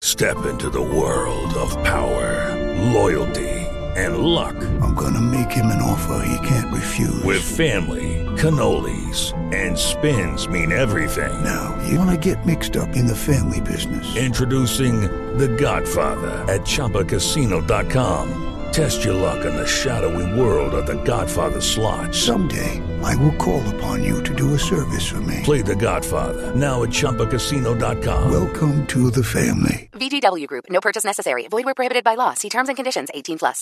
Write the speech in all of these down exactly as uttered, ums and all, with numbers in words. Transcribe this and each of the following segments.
Step into the world of power, loyalty, and luck. I'm gonna make him an offer he can't refuse. With family, cannolis, and spins mean everything. Now, you wanna get mixed up in the family business. Introducing The Godfather at Chumba Casino dot com. Test your luck in the shadowy world of The Godfather slot. Someday, I will call upon you to do a service for me. Play The Godfather, now at Chumba Casino dot com. Welcome to the family. V G W Group. No purchase necessary. Void where prohibited by law. See terms and conditions. eighteen plus.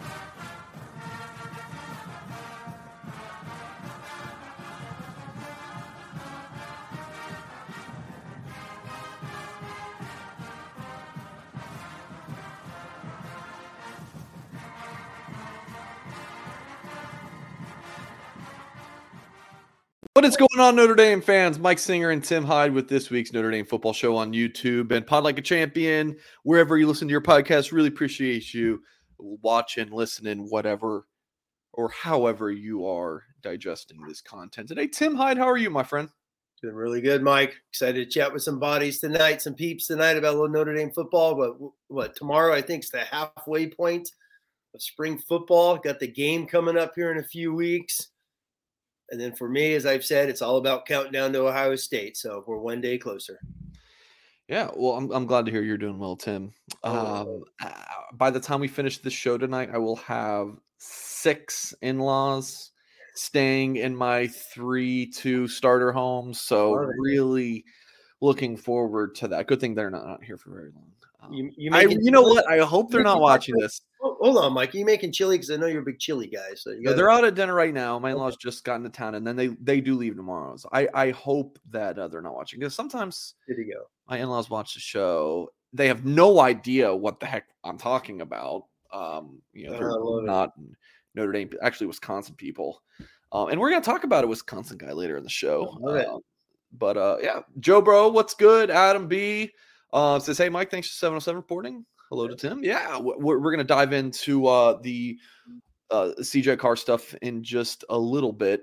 What is going on, Notre Dame fans? Mike Singer and Tim Hyde with this week's Notre Dame football show on YouTube and Pod Like a Champion, wherever you listen to your podcast. Really appreciate you watching, listening, whatever, or however you are digesting this content today. Tim Hyde, how are you, my friend? Doing really good, Mike. Excited to chat with some bodies tonight, some peeps tonight about a little Notre Dame football. But what tomorrow, I think, is the halfway point of spring football. Got the game coming up here in a few weeks. And then for me, as I've said, it's all about counting down to Ohio State. So we're one day closer. Yeah, well, I'm I'm glad to hear you're doing well, Tim. Um, uh, by the time we finish this show tonight, I will have six in-laws staying in my three two starter homes. So All right. really looking forward to that. Good thing they're not, not here for very long. Um, You, you, I, making you know chili? what? I hope they're not watching this. Oh, hold on, Mike. Are you making chili? Because I know you're a big chili guy. So you No, gotta, they're out at dinner right now. My in-laws just got into town, and then they they do leave tomorrow. So I I hope that uh, they're not watching, because sometimes Good to go. my in-laws watch the show. They have no idea what the heck I'm talking about. Um, you know, Oh, they're I love it. not Notre Dame, actually Wisconsin people. Um, and we're gonna talk about a Wisconsin guy later in the show. I love it. Um, but uh, yeah, Joe Bro, what's good? Adam B uh, says, "Hey Mike, thanks for seven oh seven reporting." Hello to Tim. Yeah, we're we're gonna dive into uh, the uh, C J Carr stuff in just a little bit.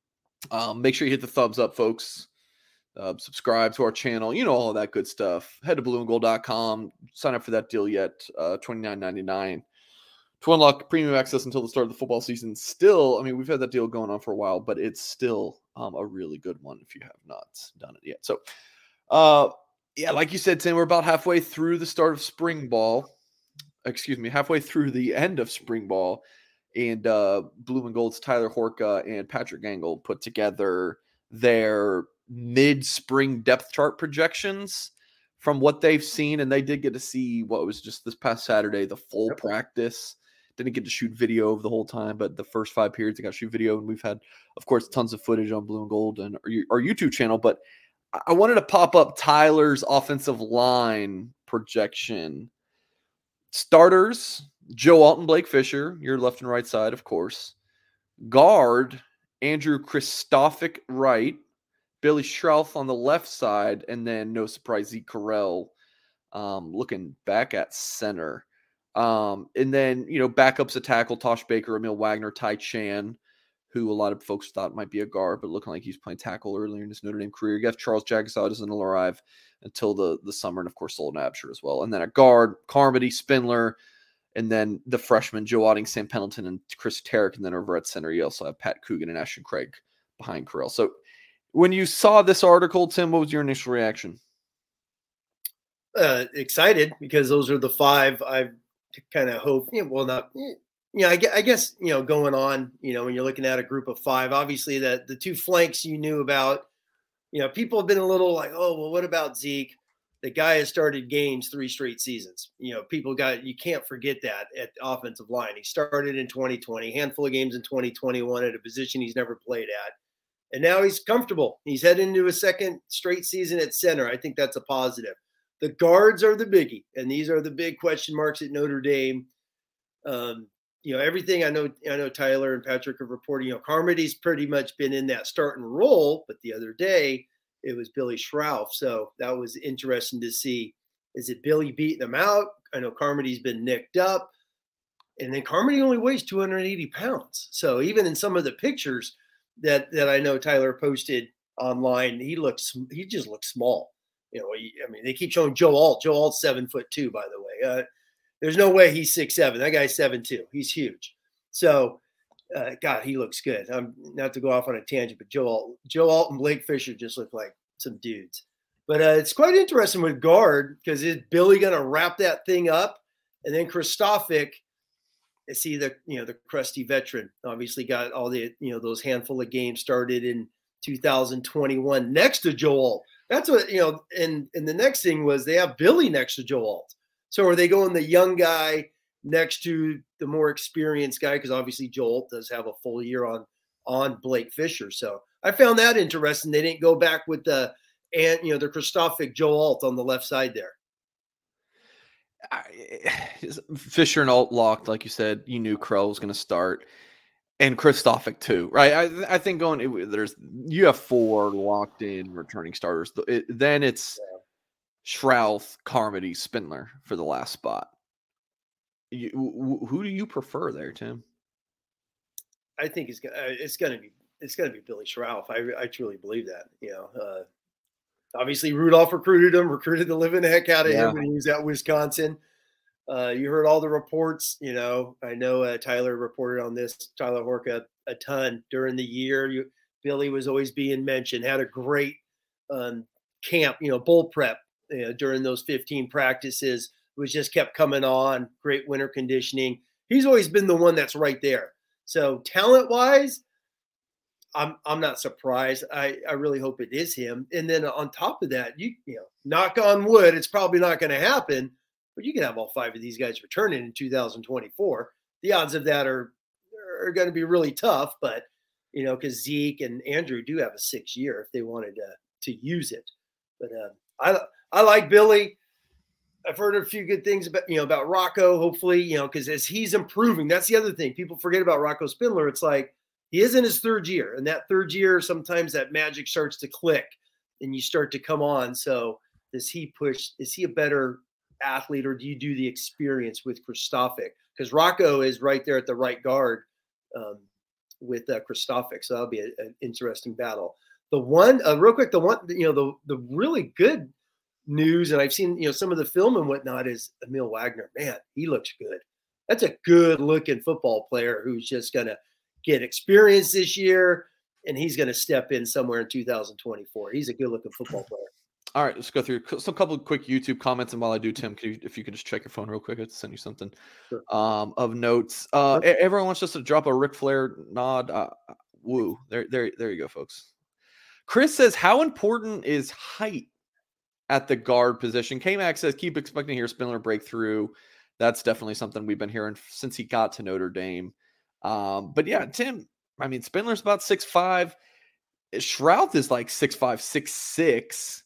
Um, make sure you hit the thumbs up, folks. Uh, subscribe to our channel. You know, all of that good stuff. Head to blue and gold dot com. Sign up for that deal yet. Uh, twenty-nine ninety-nine to unlock premium access until the start of the football season. Still, I mean, we've had that deal going on for a while, but it's still um, a really good one if you have not done it yet. So, uh, yeah, like you said, Tim, we're about halfway through the start of spring ball. Excuse me, halfway through the end of spring ball. And uh, Blue and Gold's Tyler Horka and Patrick Gangle put together their mid-spring depth chart projections from what they've seen. And they did get to see what was just this past Saturday, the full Yep. practice. Didn't get to shoot video of the whole time, but the first five periods they got to shoot video. And we've had, of course, tons of footage on Blue and Gold and our, our YouTube channel. But I wanted to pop up Tyler's offensive line projection. Starters, Joe Alton, Blake Fisher, your left and right side, of course. Guard, Andrew Kristofic right. Billy Schrauth on the left side. And then, no surprise, Zeke Correll um, looking back at center. Um, and then, you know, backups at tackle, Tosh Baker, Emil Wagner, Ty Chan, who a lot of folks thought might be a guard, but looking like he's playing tackle earlier in his Notre Dame career. You got Charles Jagusah doesn't arrive until the, the summer, and of course, Solon Absher as well. And then a guard, Carmody, Spindler, and then the freshmen, Joe Otting, Sam Pendleton, and Chris Tarrick. And then over at center, you also have Pat Coogan and Ashton Craig behind Correll. So when you saw this article, Tim, what was your initial reaction? Uh, excited because those are the five I've kind of hoped. You know, well, not. You know, I guess, I guess, you know, going on, you know, when you're looking at a group of five, obviously that the two flanks you knew about, you know, people have been a little like, oh, well, what about Zeke? The guy has started games three straight seasons. You know, people got, you can't forget that at the offensive line. He started in twenty twenty, handful of games in twenty twenty-one at a position he's never played at. And now he's comfortable. He's heading into a second straight season at center. I think that's a positive. The guards are the biggie, and these are the big question marks at Notre Dame. Um, You know, everything I know, I know Tyler and Patrick have reported, you know, Carmody's pretty much been in that starting role, but the other day it was Billy Schrauth. So that was interesting to see. Is it Billy beating him out? I know Carmody's been nicked up. And then Carmody only weighs two hundred eighty pounds. So even in some of the pictures that, that I know Tyler posted online, he looks, he just looks small. You know, I mean, they keep showing Joe Alt. Joe Alt's seven foot two, by the way. Uh, there's no way he's six seven. That guy's seven two. He's huge. So, uh, God, he looks good. I'm not to go off on a tangent, but Joe Alt, Joe Alt and Blake Fisher just look like some dudes. But uh, it's quite interesting with guard because is Billy going to wrap that thing up? And then Kristofic, see the you know the crusty veteran, obviously got all the you know those handful of games started in two thousand twenty-one next to Joe Alt. That's what you know. And and the next thing was they have Billy next to Joe Alt. So are they going the young guy next to the more experienced guy? Because obviously Joe Alt does have a full year on on Blake Fisher. So I found that interesting. They didn't go back with the and you know the Kristofic Joe Alt on the left side there. I, Fisher and Alt locked, like you said. You knew Krell was going to start, and Kristofic too, right? I, I think going it, there's you have four locked in returning starters. It, then it's yeah. Schrouth, Carmody, Spindler for the last spot. You, who do you prefer there, Tim? I think it's gonna it's gonna be it's gonna be Billy Schrouth. I I truly believe that. You know, uh, obviously Rudolph recruited him, recruited the living heck out of yeah. him when he was at Wisconsin. Uh, you heard all the reports. You know, I know uh, Tyler reported on this. Tyler Horka a ton during the year. You, Billy was always being mentioned. Had a great um, camp. You know, bowl prep you know, during those fifteen practices. Was just kept coming on. Great winter conditioning. He's always been the one that's right there. So talent wise, I'm I'm not surprised. I, I really hope it is him. And then on top of that, you you know, knock on wood, it's probably not going to happen. But you can have all five of these guys returning in two thousand twenty-four. The odds of that are are going to be really tough. But you know, because Zeke and Andrew do have a six year if they wanted to to use it. But uh, I I like Billy. I've heard a few good things about, you know, about Rocco, hopefully, you know, because as he's improving, that's the other thing. People forget about Rocco Spindler. It's like he is in his third year. And that third year, sometimes that magic starts to click and you start to come on. So does he push? Is he a better athlete or do you do the experience with Kristofic? Because Rocco is right there at the right guard um, with uh, Kristofic. So that'll be a, an interesting battle. The one, uh, real quick, the one, you know, the the really good news, and I've seen, you know, some of the film and whatnot is Emil Wagner. Man, he looks good. That's a good looking football player who's just going to get experience this year, and he's going to step in somewhere in two thousand twenty-four. He's a good looking football player. All right, let's go through some couple of quick YouTube comments. And while I do, Tim, can you, if you could just check your phone real quick, I'd send you something sure. um, of notes. Uh, sure. Everyone wants us to drop a Ric Flair nod. Uh, woo. There, there, there you go, folks. Chris says, how important is height at the guard position? K-Mac says, keep expecting to hear Spindler breakthrough. That's definitely something we've been hearing since he got to Notre Dame. Um, but yeah, Tim, I mean, Spindler's about six five. Schrouth is like six five, six six.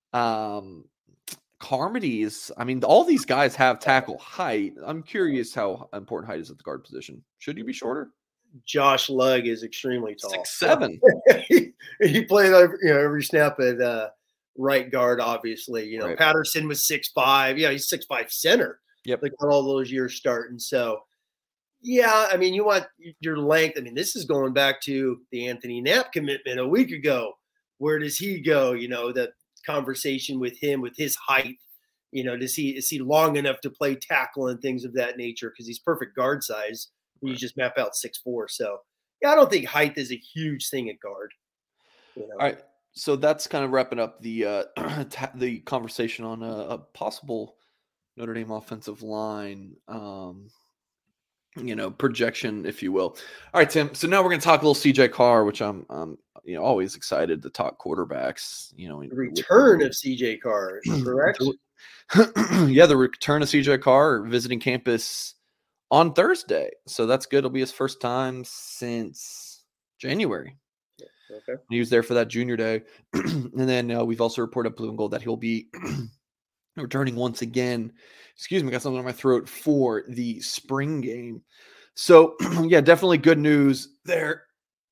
Um, Carmody is, I mean, all these guys have tackle height. I'm curious how important height is at the guard position. Should you be shorter? Josh Lugg is extremely tall. Six seven. he, he played every, you know, every snap at uh, right guard, obviously. You know, right. Patterson was six five. Yeah, he's six five center. Yep. Like all those years starting. So, yeah, I mean, you want your length. I mean, this is going back to the Anthony Knapp commitment a week ago. Where does he go? You know, the conversation with him, with his height. You know, does he is he long enough to play tackle and things of that nature? Because he's perfect guard size. You just map out six four. So, yeah, I don't think height is a huge thing at guard. You know? All right. So that's kind of wrapping up the uh, ta- the conversation on a, a possible Notre Dame offensive line, um, you know, projection, if you will. All right, Tim. So now we're going to talk a little C J Carr, which I'm, I'm, you know, always excited to talk quarterbacks. You know, the return of C J Carr, correct? Yeah, the return of C J Carr visiting campus on Thursday. So that's good. It'll be his first time since January. Okay. He was there for that junior day. And then uh, we've also reported Blue and Gold that he'll be returning once again. Excuse me, got something on my throat for the spring game. So, yeah, definitely good news there.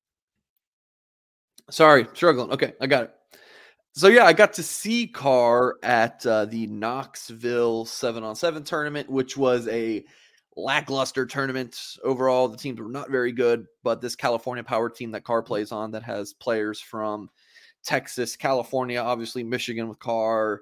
Sorry, struggling. Okay, I got it. So, yeah, I got to see Carr at uh, the Knoxville seven on seven tournament, which was a lackluster tournament overall. The teams were not very good, but this California power team that Carr plays on that has players from Texas, California, obviously Michigan with Carr,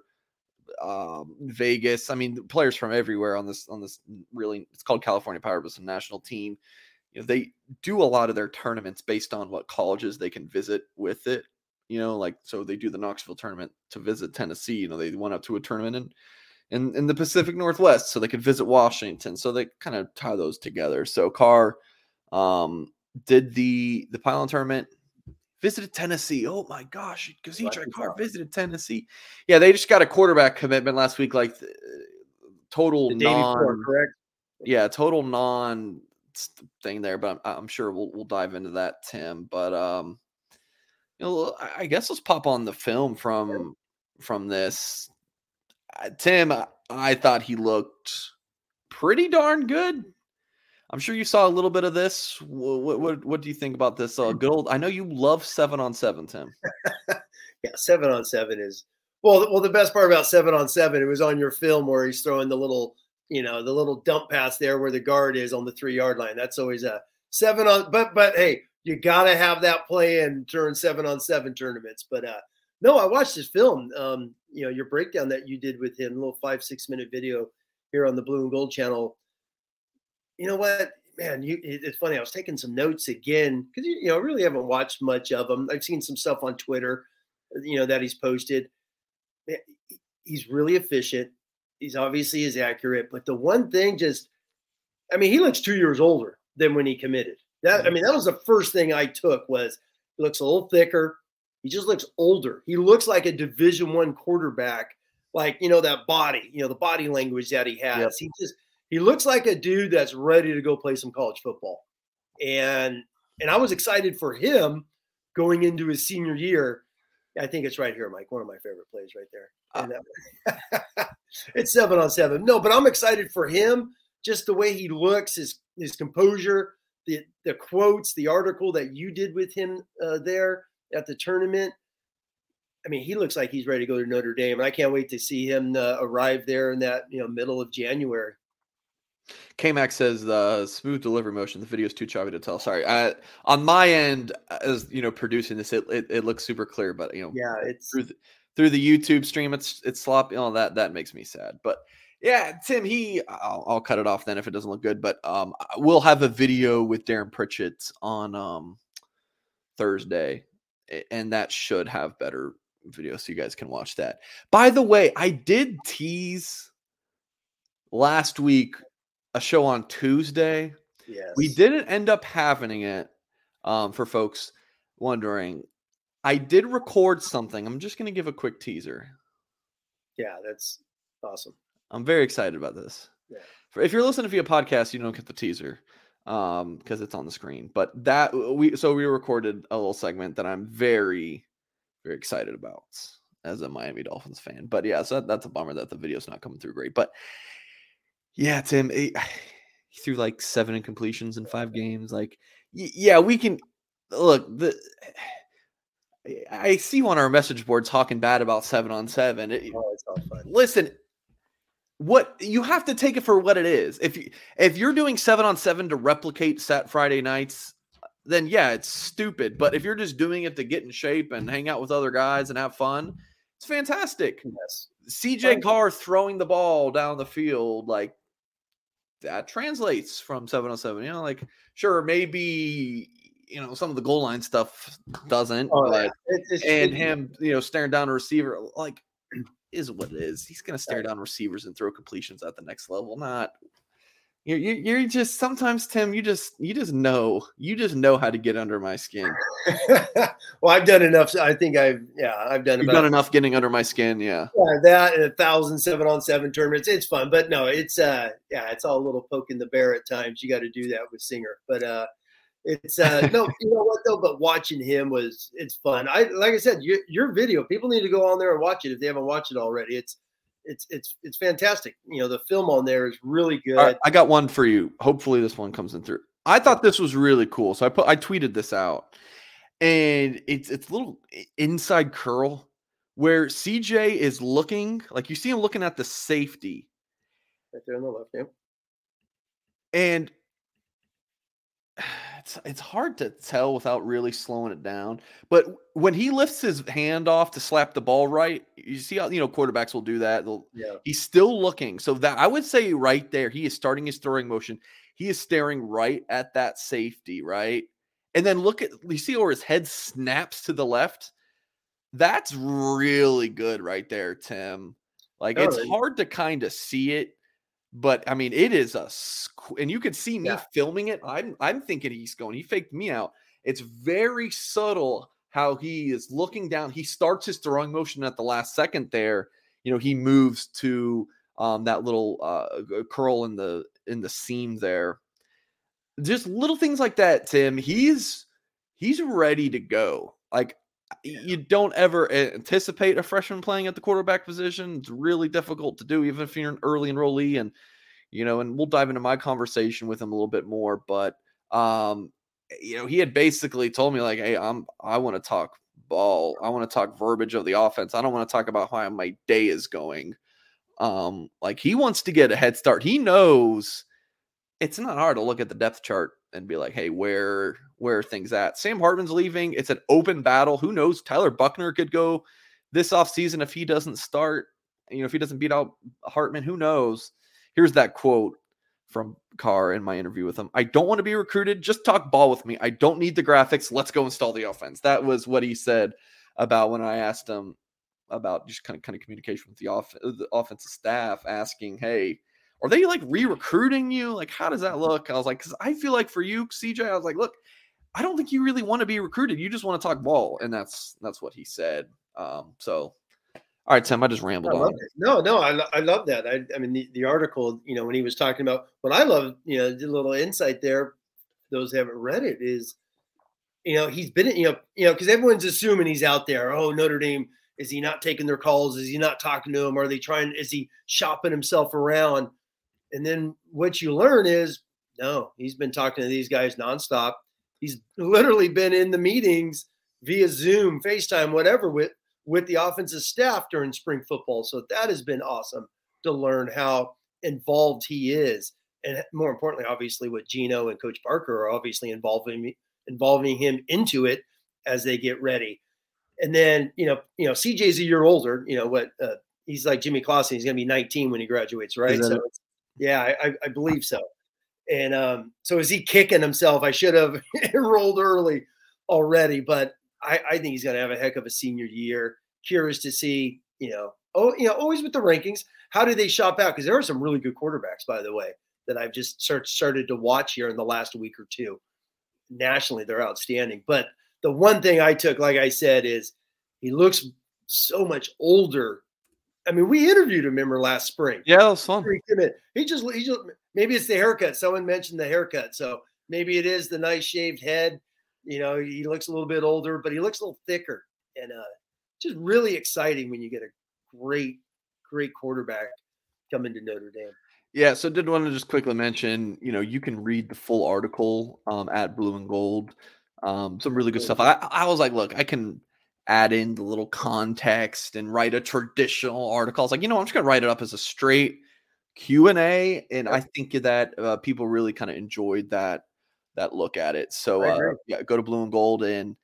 um, Vegas. I mean, players from everywhere on this on this really. It's called California Power Business National Team. You know, they do a lot of their tournaments based on what colleges they can visit with it. You know, like so they do the Knoxville tournament to visit Tennessee. You know, they went up to a tournament in in, in the Pacific Northwest so they could visit Washington. So they kind of tie those together. So Carr um, did the the Pylon tournament. Visited Tennessee. Oh my gosh, Kazicha Carr visited Tennessee. Yeah, they just got a quarterback commitment last week, like uh, total The day non, before, correct? yeah, total non thing there. But I'm, I'm sure we'll we'll dive into that, Tim. But um, you know, I I guess let's pop on the film from from this. Uh, Tim, I, I thought he looked pretty darn good. I'm sure you saw a little bit of this. What what, what do you think about this? Uh, good old. I know you love seven on seven, Tim. Yeah, seven on seven is well. Well, the best part about seven on seven, it was on your film where he's throwing the little, you know, the little dump pass there where the guard is on the three yard line. That's always a seven on. But but hey, you gotta have that play in during seven on seven tournaments. But uh, no, I watched his film. Um, you know, your breakdown that you did with him, a little five six minute video here on the Blue and Gold channel. You know what, man, you, it, it's funny. I was taking some notes again because, you, you know, I really haven't watched much of him. I've seen some stuff on Twitter, you know, that he's posted. Man, he's really efficient. He's obviously is accurate. But the one thing just, I mean, he looks two years older than when he committed. That I mean, that was the first thing I took was he looks a little thicker. He just looks older. He looks like a Division One quarterback, like, you know, that body, you know, the body language that he has. Yep. He just, He looks like a dude that's ready to go play some college football. And and I was excited for him going into his senior year. I think it's right here, Mike. One of my favorite plays right there. And, uh, it's seven on seven. No, but I'm excited for him. Just the way he looks, his his composure, the the quotes, the article that you did with him uh, there at the tournament. I mean, he looks like he's ready to go to Notre Dame. And I can't wait to see him uh, arrive there in that, you know, middle of January. K-Mac says the smooth delivery motion. The video is too choppy to tell. Sorry. I, on my end, as you know, producing this, it, it it looks super clear, but you know, yeah, it's through the, through the YouTube stream, it's it's sloppy. All that that makes me sad. But yeah, Tim, he I'll, I'll cut it off then if it doesn't look good. But um, we'll have a video with Darren Pritchett on um Thursday, and that should have better video, so you guys can watch that. By the way, I did tease last week a show on Tuesday. Yes. We didn't end up having it. Um, for folks wondering, I did record something. I'm just going to give a quick teaser. Yeah, that's awesome. I'm very excited about this. Yeah. For, if you're listening via podcast, you don't get the teaser um, because it's on the screen. But that we so we recorded a little segment that I'm very, very excited about as a Miami Dolphins fan. But yeah, so that, that's a bummer that the video's not coming through great. But yeah, Tim, he, he threw like seven incompletions in five games. Like, y- yeah, we can look. The I see you on our message board talking bad about seven on seven. It, oh, it's all fun. Listen, what you have to take it for what it is. If you if you're doing seven on seven to replicate Sat Friday nights, then yeah, it's stupid. But if you're just doing it to get in shape and hang out with other guys and have fun, it's fantastic. Yes. C J Carr throwing the ball down the field, like. That translates from seven on seven. You know, like, sure, maybe, you know, some of the goal line stuff doesn't. Oh, but, yeah. it's, it's, and it's, him, you know, staring down a receiver, like, is what it is. He's going to stare down receivers and throw completions at the next level. Not, you're, you're just, sometimes, Tim, you just, you just know, you just know how to get under my skin. Well, I've done enough. I think I've, yeah, I've done You've about, done enough getting under my skin. Yeah. yeah, that and a thousand seven on seven tournaments. It's fun, but no, it's, uh, yeah, it's all a little poking the bear at times. You got to do that with Singer, but, uh, it's, uh, no, you know what though, but watching him was, it's fun. I, like I said, your, your video, people need to go on there and watch it if they haven't watched it already. It's, It's it's it's fantastic. You know, the film on there is really good. Right, I got one for you. Hopefully this one comes in through. I thought this was really cool. So I put I tweeted this out. And it's it's a little inside curl where C J is looking, like you see him looking at the safety. Right there on the left, yeah. And it's it's hard to tell without really slowing it down. But when he lifts his hand off to slap the ball right, you see how, you know, quarterbacks will do that. They'll, Yeah. He's still looking. So that I would say right there, he is starting his throwing motion. He is staring right at that safety, right? And then look at, you see where his head snaps to the left? That's really good right there, Tim. Like, it's Totally. hard to kind of see it. But I mean, it is a, squ- and you could see me Yeah. filming it. I'm, I'm thinking he's going. He faked me out. It's very subtle how he is looking down. He starts his throwing motion at the last second. There, you know, he moves to um, that little uh, curl in the in the seam there. Just little things like that, Tim. He's he's ready to go. Like, you don't ever anticipate a freshman playing at the quarterback position. It's really difficult to do, even if you're an early enrollee. And, you know, and we'll dive into my conversation with him a little bit more. But, um, you know, he had basically told me, like, hey, I'm, I want to talk ball. I want to talk verbiage of the offense. I don't want to talk about how my day is going. Um, like, he wants to get a head start. He knows it's not hard to look at the depth chart and be like, hey, where where are things at? Sam Hartman's leaving. It's an open battle. Who knows? Tyler Buckner could go this offseason if he doesn't start. You know, if he doesn't beat out Hartman, who knows? Here's that quote from Carr in my interview with him. I don't want to be recruited. Just talk ball with me. I don't need the graphics. Let's go install the offense. That was what he said about when I asked him about just kind of kind of communication with the, off, the offensive staff, asking, hey, are they like re-recruiting you? Like, how does that look? I was like, because I feel like for you, C J, I was like, look, I don't think you really want to be recruited. You just want to talk ball. And that's that's what he said. Um, so, all right, Tim, I just rambled I on. love it. No, no, I, lo- I love that. I, I mean, the, the article, you know, when he was talking about what I love, you know, the little insight there, those who haven't read it, is, you know, he's been, you know, you know, because everyone's assuming he's out there. Oh, Notre Dame, is he not taking their calls? Is he not talking to them? Are they trying, is he shopping himself around? And then what you learn is, no, he's been talking to these guys nonstop. He's literally been in the meetings via Zoom, FaceTime, whatever, with, with the offensive staff during spring football. So that has been awesome to learn how involved he is. And more importantly, obviously, what Gino and Coach Parker are obviously involving involving him into it as they get ready. And then, you know, you know, C J's a year older. You know what? Uh, he's like Jimmy Clausen. He's going to be nineteen when he graduates, right? So, it's, yeah, I, I believe so. And um, so is he kicking himself? I should have enrolled early already, but I, I think he's going to have a heck of a senior year. Curious to see, you know, oh, you know, always with the rankings, how do they shop out? Because there are some really good quarterbacks, by the way, that I've just start, started to watch here in the last week or two. Nationally, they're outstanding. But the one thing I took, like I said, is he looks so much older. I mean, we interviewed him, remember, last spring. Yeah, that was fun. He just, he just, maybe it's the haircut. Someone mentioned the haircut. So maybe it is the nice shaved head. You know, he looks a little bit older, but he looks a little thicker. And uh, just really exciting when you get a great, great quarterback coming to Notre Dame. Yeah, so did want to just quickly mention, you know, you can read the full article um, at Blue and Gold. Um, some really good stuff. I, I was like, look, I can add in the little context and write a traditional article. I was like, you know, I'm just going to write it up as a straight Q and A. And I think that uh, people really kind of enjoyed that that look at it. So uh, yeah, go to Blue and Gold. And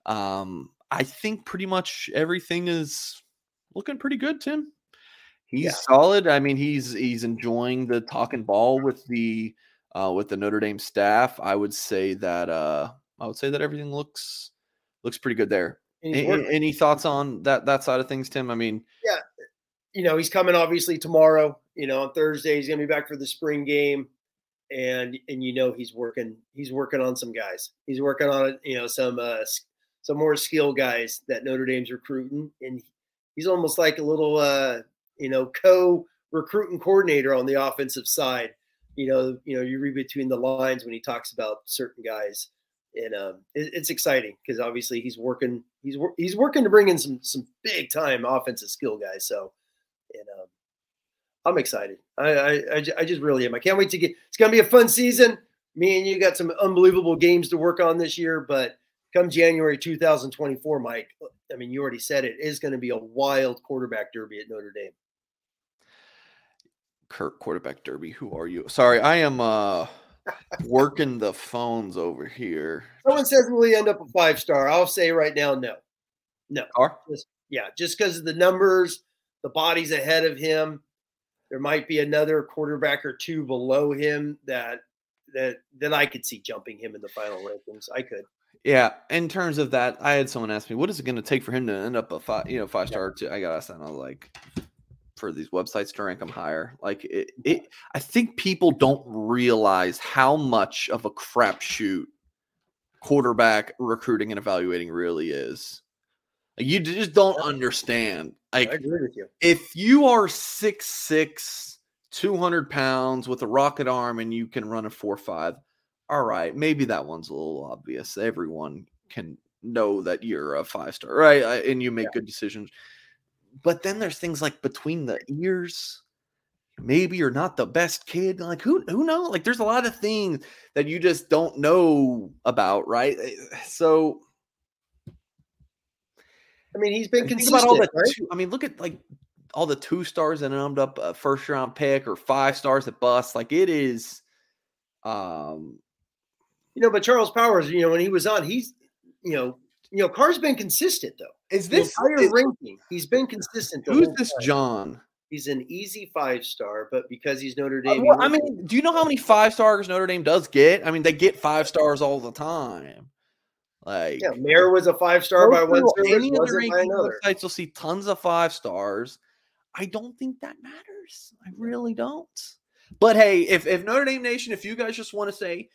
um, I think pretty much everything is looking pretty good, Tim. He's yeah. solid. I mean, he's he's enjoying the talking ball with the uh, with the Notre Dame staff. I would say that uh, I would say that everything looks looks pretty good there. Any, any thoughts on that that side of things, Tim? I mean, yeah, you know, he's coming obviously tomorrow. You know, on Thursday he's going to be back for the spring game, and and you know he's working he's working on some guys. He's working on you know some uh, some more skill guys that Notre Dame's recruiting, and he's almost like a little. Uh, you know, co-recruiting coordinator on the offensive side. You know, you know, you read between the lines when he talks about certain guys, and um, it, it's exciting because obviously he's working, he's he's working to bring in some some big time offensive skill guys. So, and um, I'm excited. I, I I I just really am. I can't wait to get. It's gonna be a fun season. Me and you got some unbelievable games to work on this year, but come January two thousand twenty-four, Mike. I mean, you already said it is going to be a wild quarterback derby at Notre Dame. Kirk quarterback derby. Who are you? Sorry, I am uh working the phones over here. Someone says, will he end up a five star? I'll say right now, no. No. Car? Just, yeah, just because of the numbers, the body's ahead of him. There might be another quarterback or two below him that that that I could see jumping him in the final rankings. I could. Yeah, in terms of that, I had someone ask me, what is it going to take for him to end up a five, you know, five star? Yeah. I got asked that, and I was like, for these websites to rank him higher. Like it, it, I think people don't realize how much of a crapshoot quarterback recruiting and evaluating really is. Like, you just don't understand. Like, I agree with you. If you are six six, two hundred pounds with a rocket arm and you can run a four five, all right, maybe that one's a little obvious. Everyone can know that you're a five-star, right? And you make yeah. good decisions. But then there's things like between the ears. Maybe you're not the best kid. Like, who who knows? Like, there's a lot of things that you just don't know about, right? So, I mean, he's been think consistent. About all the right? two, I mean, look at like all the two stars that ended up a first round pick or five stars that bust. Like, it is, um, you know. But Charles Powers, you know, when he was on, he's, you know, you know, Carr's been consistent though. Is this higher is, ranking? He's been consistent. Who's this time. John? He's an easy five star, but because he's Notre Dame, uh, well, I mean, do you know how many five stars Notre Dame does get? I mean, they get five stars all the time. Like, yeah, Mayer was a five star by one service. Any other ranking websites will see tons of five stars. I don't think that matters. I really don't. But hey, if if Notre Dame Nation, if you guys just want to say,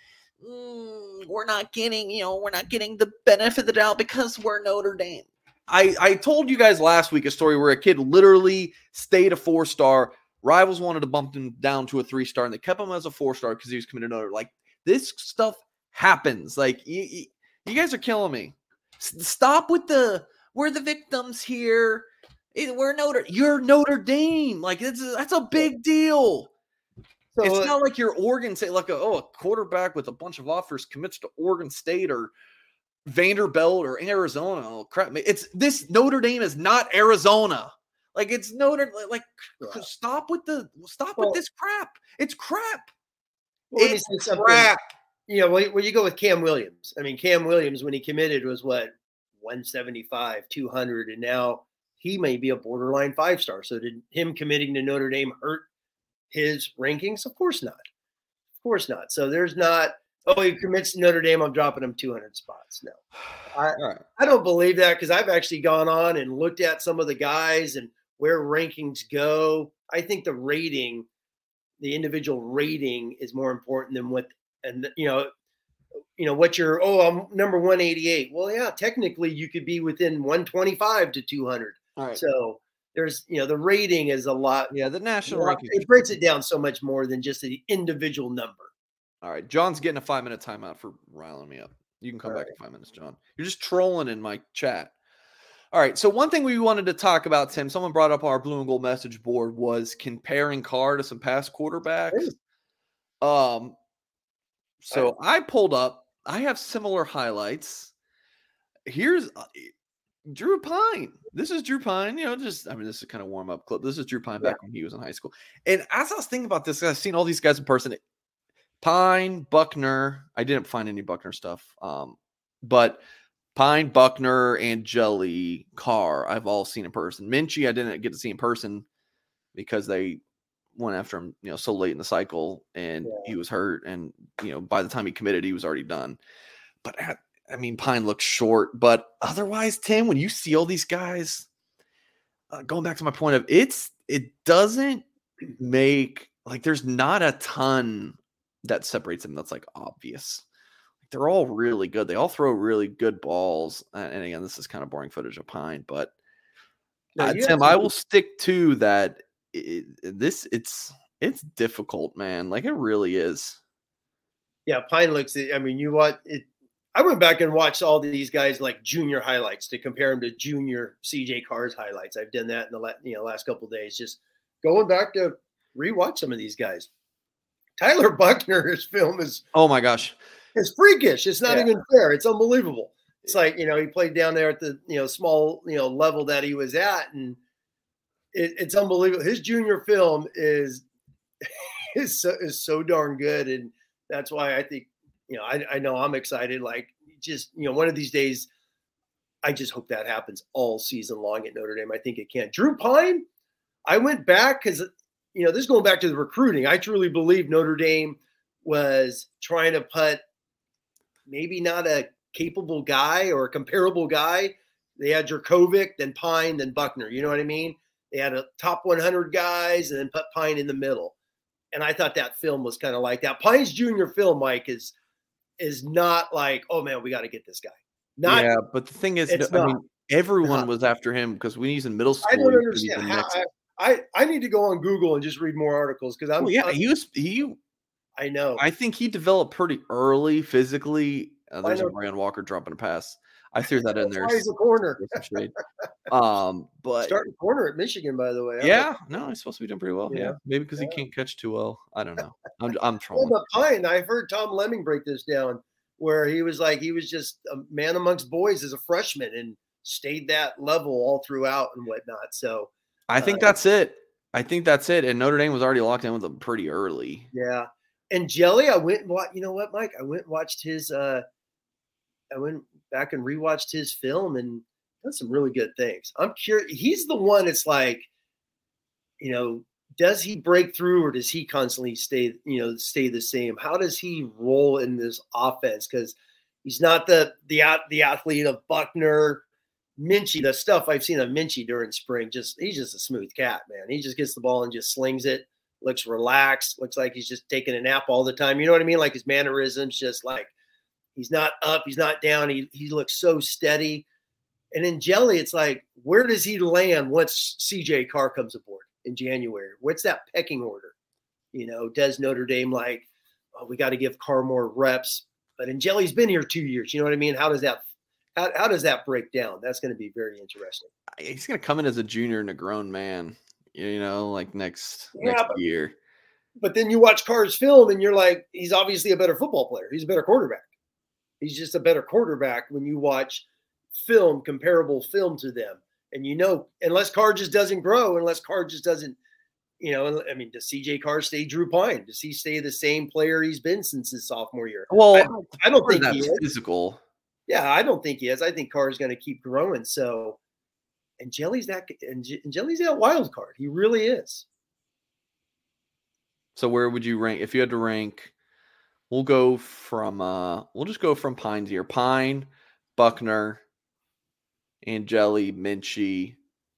mm, we're not getting, you know, we're not getting the benefit of the doubt because we're Notre Dame. I, I told you guys last week a story where a kid literally stayed a four-star. Rivals wanted to bump him down to a three-star, and they kept him as a four-star because he was committed to Notre Dame. Like, this stuff happens. Like, you, you, you guys are killing me. S- stop with the, we're the victims here. It, we're Notre, you're Notre Dame. Like, it's a, that's a big deal. So, it's uh, not like you're Oregon State, like, a, oh, a quarterback with a bunch of offers commits to Oregon State or Vanderbilt or Arizona. Oh, crap. It's this Notre Dame is not Arizona. Like, it's Notre like yeah. stop with the stop well, with this crap. It's crap. Well, it's crap. You know, when you go with Cam Williams, I mean, Cam Williams, when he committed, was what, one seventy-five, two hundred, and now he may be a borderline five star. So did him committing to Notre Dame hurt his rankings? Of course not. Of course not. So there's not, oh, he commits to Notre Dame, I'm dropping him two hundred spots. No, I, right. I don't believe that because I've actually gone on and looked at some of the guys and where rankings go. I think the rating, the individual rating is more important than what, and you know, you know what your, oh, I'm number one eighty-eight. Well, yeah, technically you could be within one twenty-five to two hundred. All right. So there's, you know, the rating is a lot. Yeah, the national ranking. It breaks it down so much more than just the individual number. All right, John's getting a five-minute timeout for riling me up. You can come All back right. in five minutes, John. You're just trolling in my chat. All right, so one thing we wanted to talk about, Tim, someone brought up our blue and gold message board, was comparing Carr to some past quarterbacks. Um, so right. I pulled up. I have similar highlights. Here's uh, Drew Pine. This is Drew Pine. You know, just, I mean, this is kind of warm-up clip. This is Drew Pine back yeah. when he was in high school. And as I was thinking about this, I've seen all these guys in person. Pine, Buckner. I didn't find any Buckner stuff. Um, but Pine, Buckner, Angeli, Carr, I've all seen in person. Minchie, I didn't get to see in person because they went after him, you know, so late in the cycle and yeah. he was hurt. And, you know, by the time he committed, he was already done. But I mean, Pine looks short, but otherwise, Tim, when you see all these guys, uh, going back to my point of it's, it doesn't make, like, there's not a ton that separates them that's like obvious. They're all really good. They all throw really good balls. And again, this is kind of boring footage of Pine, but no, uh, Tim, I will stick to that. It, this it's it's difficult, man. Like, it really is. Yeah, Pine looks. I mean, you what it. I went back and watched all these guys like junior highlights to compare them to junior C J Carr's highlights. I've done that in the you know last couple of days, just going back to rewatch some of these guys. Tyler Buckner's film is oh my gosh, it's freakish. It's not yeah. even fair. It's unbelievable. It's like, you know, he played down there at the you know small you know level that he was at, and it, it's unbelievable. His junior film is is so, is so darn good, and That's why I think, you know, I, I know I'm excited. Like, just, you know, one of these days, I just hope that happens all season long at Notre Dame. I think it can. Drew Pine, I went back because, you know, this is going back to the recruiting. I truly believe Notre Dame was trying to put maybe not a capable guy or a comparable guy. They had Jurkovec, then Pine, then Buckner. You know what I mean? They had a top one hundred guys and then put Pine in the middle. And I thought that film was kind of like that. Pine's junior film, Mike, is is not like, oh, man, we got to get this guy. Not, yeah, but the thing is, I mean, everyone was after him because when he's in middle school. I don't understand. How, I, I, I need to go on Google and just read more articles because I'm. Well, yeah, I'm, he was. He. I know. I think he developed pretty early physically. Uh, there's a Brian Walker dropping a pass. I threw that in there. He's a corner. um, but starting corner at Michigan, by the way. Yeah, no, he's supposed to be doing pretty well. Yeah, yeah. maybe because yeah. he can't catch too well. I don't know. I'm I'm trolling. Well, but Pine, I've heard Tom Lemming break this down, where he was like he was just a man amongst boys as a freshman and stayed that level all throughout and whatnot. So I think uh, that's it. I think that's it. And Notre Dame was already locked in with him pretty early. Yeah. And Jelly, I went and watched. You know what, Mike? I went and watched his. Uh, I went back and rewatched his film and done some really good things. I'm curious. He's the one. It's like, you know, does he break through or does he constantly stay, you know, stay the same? How does he roll in this offense? Because he's not the the the athlete of Buckner, Minchie. The stuff I've seen of Minchie during spring, just he's just a smooth cat, man. He just gets the ball and just slings it. Looks relaxed. Looks like he's just taking a nap all the time. You know what I mean? Like his mannerisms, just like. He's not up. He's not down. He he looks so steady. And in Jelly, it's like, where does he land once C J Carr comes aboard in January? What's that pecking order? You know, does Notre Dame like, oh, we got to give Carr more reps? But in Jelly's been here two years. You know what I mean? How does that how, how does that break down? That's going to be very interesting. He's going to come in as a junior and a grown man, you know, like next, yeah, next but, year. But then you watch Carr's film and you're like, he's obviously a better football player. He's a better quarterback. He's just a better quarterback when you watch film, comparable film to them. And, you know, unless Carr just doesn't grow, unless Carr just doesn't, you know, I mean, does C J Carr stay Drew Pine? Does he stay the same player he's been since his sophomore year? Well, I don't, I don't think that's he is. Physical. Yeah, I don't think he is. I think Carr is going to keep growing. So, and Jelly's that, and Jelly's that wild card. He really is. So where would you rank, if you had to rank? We'll go from, uh, we'll just go from Pines here. Pine, Buckner, Angeli, Minchie,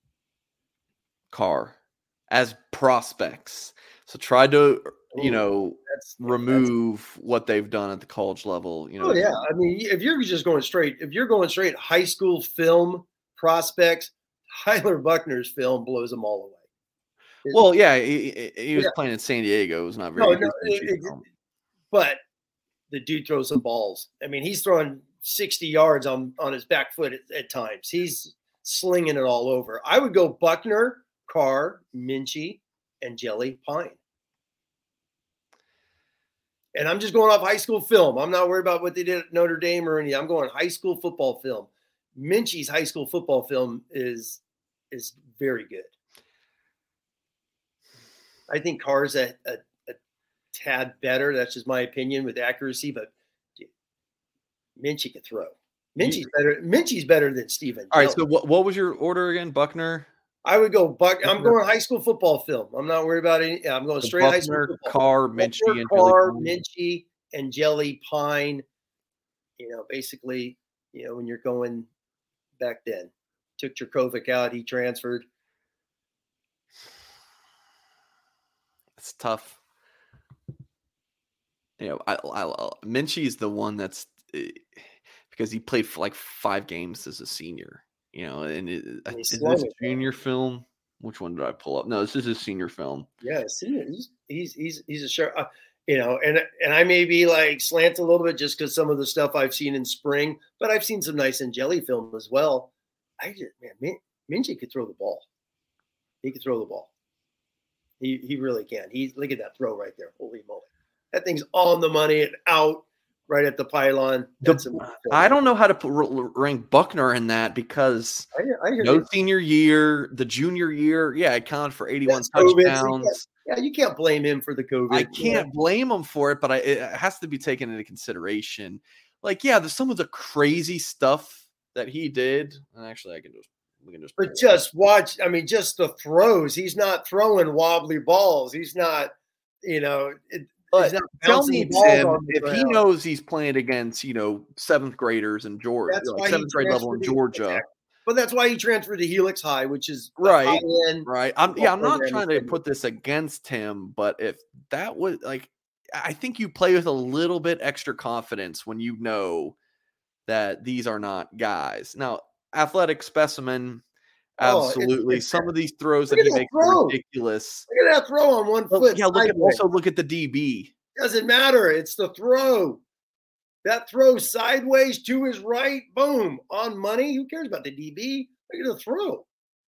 Carr as prospects. So try to, you know, that's, remove that's, what they've done at the college level. You know, oh, yeah. I mean, if you're just going straight, if you're going straight high school film prospects, Tyler Buckner's film blows them all away. It's, well, yeah, he, he was yeah. playing in San Diego. It was not very no, good. No, it, it, but the dude throws some balls. I mean, he's throwing sixty yards on, on his back foot at, at times. He's slinging it all over. I would go Buckner, Carr, Minchie, and Jelly Pine. And I'm just going off high school film. I'm not worried about what they did at Notre Dame or anything. I'm going high school football film. Minchie's high school football film is is very good. I think Carr's a, a, a tad better. That's just my opinion with accuracy, but Minchie can throw. Minchie's better. Minchie's better than Steven. All right. So what, what was your order again? Buckner? I would go Buck. I'm going high school football film. I'm not worried about any. I'm going straight Buckner, high school football. Carr, Minchie, and Carr, Minchie, and Jelly Pine. You know, basically, you know, when you're going back then, took Jurkovec out, he transferred. It's tough. You know, I, I, I Minchie is the one that's because he played for like five games as a senior. You know, and it, and is this junior film? Which one did I pull up? No, this is his senior film. Yeah, senior. He's he's he's, he's a sharp. Uh, you know, and and I may be like slant a little bit just because some of the stuff I've seen in spring, but I've seen some nice Angeli film as well. I just man, Min, Minchie could throw the ball. He could throw the ball. He he really can. He look at that throw right there. Holy moly, that thing's on the money and out. Right at the pylon. The, I don't know how to put, rank Buckner in that because I, I hear no you. Senior year, the junior year, yeah, it counted for eighty-one That's touchdowns. Yeah, you can't blame him for the COVID. I can't yeah. blame him for it, but I, it has to be taken into consideration. Like, yeah, there's some of the crazy stuff that he did. And actually, I can just we can just. But just watch. I mean, just the throws. He's not throwing wobbly balls. He's not, you know. It, But tell me, Tim, if he knows he's playing against, you know, seventh graders in Georgia, like seventh grade level in Georgia. Exactly. But that's why he transferred to Helix High, which is right. Right. I'm, yeah, I'm not trying to put this against him, but if that was like, I think you play with a little bit extra confidence when you know that these are not guys. Now, athletic specimen. Absolutely. Oh, it's, it's, Some of these throws that he that makes throw. are ridiculous. Look at that throw on one but, foot. Yeah, look at, also look at the D B. Doesn't matter. It's the throw. That throw sideways to his right, boom, on money. Who cares about the D B? Look at the throw.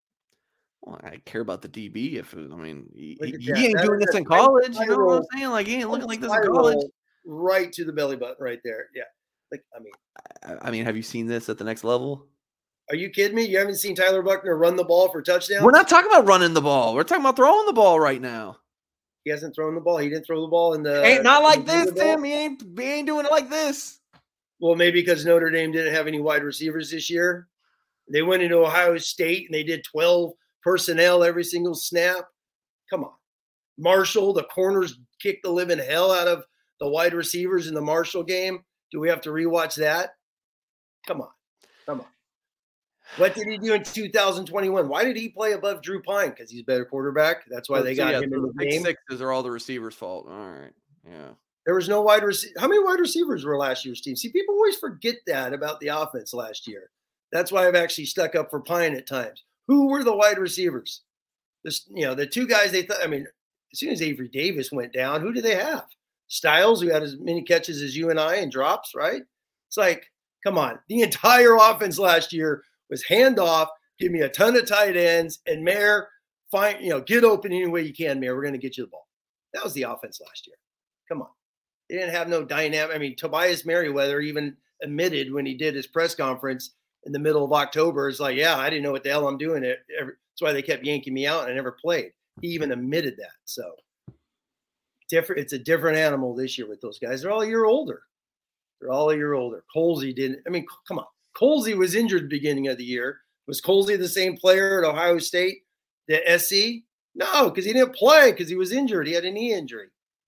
Well, I care about the D B if, I mean, he, he that. ain't that doing this in college. You know what I'm saying? Like, he ain't looking like this in college. Right to the belly button right there. Yeah. Like, I mean. I, I mean, have you seen this at the next level? Are you kidding me? You haven't seen Tyler Buckner run the ball for touchdowns? We're not talking about running the ball. We're talking about throwing the ball right now. He hasn't thrown the ball. He didn't throw the ball in the. Ain't not like this, Tim. He ain't, he ain't doing it like this. Well, maybe because Notre Dame didn't have any wide receivers this year. They went into Ohio State and they did twelve personnel every single snap. Come on. Marshall, the corners kicked the living hell out of the wide receivers in the Marshall game. Do we have to rewatch that? Come on. Come on. What did he do in two thousand twenty-one? Why did he play above Drew Pine? Because he's a better quarterback. That's why they got so, yeah, him in the game. Sixes are all the receivers' fault. All right. Yeah. There was no wide receiver. How many wide receivers were last year's team? See, people always forget that about the offense last year. That's why I've actually stuck up for Pine at times. Who were the wide receivers? This, you know, the two guys they thought, I mean, as soon as Avery Davis went down, who did they have? Styles, who had as many catches as you and I and drops, right? It's like, come on. The entire offense last year was handoff, give me a ton of tight ends, and Mayer, find, you know, get open any way you can, Mayer. We're going to get you the ball. That was the offense last year. Come on. They didn't have no dynamic. I mean, Tobias Merriweather even admitted when he did his press conference in the middle of October, it's like, yeah, I didn't know what the hell I'm doing. That's why they kept yanking me out and I never played. He even admitted that. So different. It's a different animal this year with those guys. They're all a year older. They're all a year older. Colsey didn't. I mean, come on. Colsey was injured at the beginning of the year. Was Colsey the same player at Ohio State, the S C? No, because he didn't play because he was injured. He had a knee injury.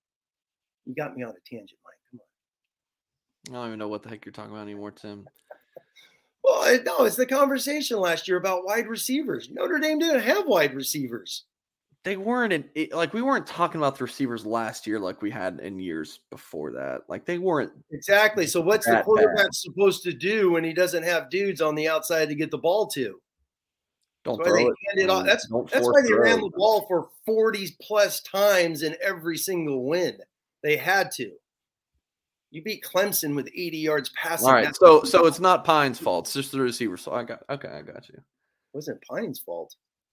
You got me on a tangent, Mike. Come on. I don't even know what the heck you're talking about anymore, Tim. Well, no, it's the conversation last year about wide receivers. Notre Dame didn't have wide receivers. They weren't in, it, like we weren't talking about the receivers last year like we had in years before that. Like they weren't exactly. So what's the quarterback bad. supposed to do when he doesn't have dudes on the outside to get the ball to? Don't that's throw why it. They handed off. That's Don't that's why they throw. ran the ball for forty plus times in every single win. They had to. You beat Clemson with eighty yards passing. All right, so so it's not Pine's fault. It's just the receiver. So I got okay. I got you. It wasn't Pine's fault.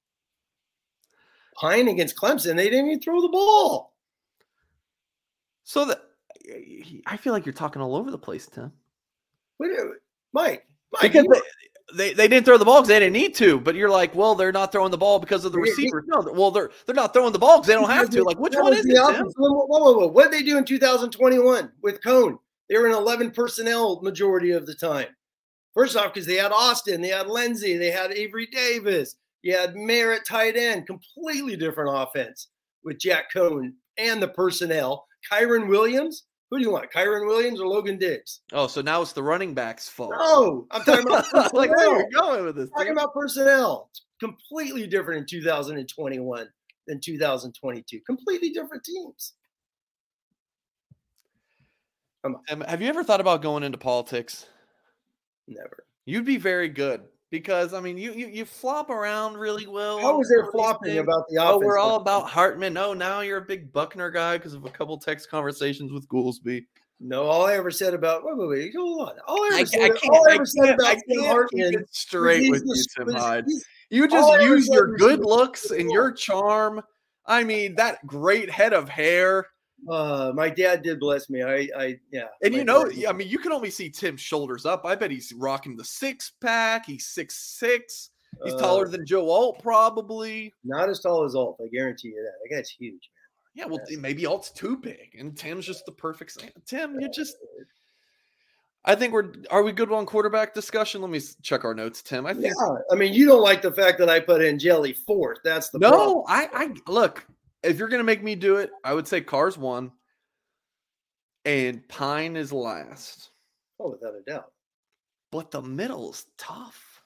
Pine against Clemson, they didn't even throw the ball. So that I feel like you're talking all over the place, Tim. Wait, Mike, Mike, because they, they they didn't throw the ball because they didn't need to. But you're like, well, they're not throwing the ball because of the receivers. No, well, they're they're not throwing the ball because they don't have to. Like, which one is it, Tim? Whoa, whoa, whoa! What did they do in two thousand twenty-one with Cone? They were in eleven personnel majority of the time. First off, because they had Austin, they had Lindsey, they had Avery Davis. You had Mayer at tight end, completely different offense with Jack Cohn and the personnel. Kyron Williams, who do you want, Kyron Williams or Logan Diggs? Oh, so now it's the running back's fault. No, I'm talking about personnel. Like, where are you going with this? I'm talking about personnel. It's completely different in two thousand twenty-one than two thousand twenty-two. Completely different teams. Come on. Um, have you ever thought about going into politics? Never. You'd be very good. Because, I mean, you, you you flop around really well. How was there flopping about the offense? Oh, we're all about Hartman. No, now you're a big Buckner guy because of a couple text conversations with Goolsby. No, all I ever said about wait, wait, wait, hold on. All I ever I, said, I can't, all I I ever said can't, about I Tim Hartman straight with you, Tim was, Hyde. You just use your good looks and your charm. I mean, that great head of hair. Uh, my dad did bless me. I, I, yeah. And you know, I mean, you can only see Tim's shoulders up. I bet he's rocking the six pack. He's six six. He's uh, taller than Joe Alt, probably. Not as tall as Alt. I guarantee you that. That guy's huge, man. Yeah, well, maybe Alt's too big, and Tim's just the perfect Sam. Tim, you just. I think we're. Are we good on quarterback discussion? Let me check our notes, Tim. I think. Yeah, I mean, you don't like the fact that I put Angeli fourth. That's the no. problem. I. I look. If you're gonna make me do it, I would say Carr's one, and Pine is last. Oh, without a doubt. But the middle's tough.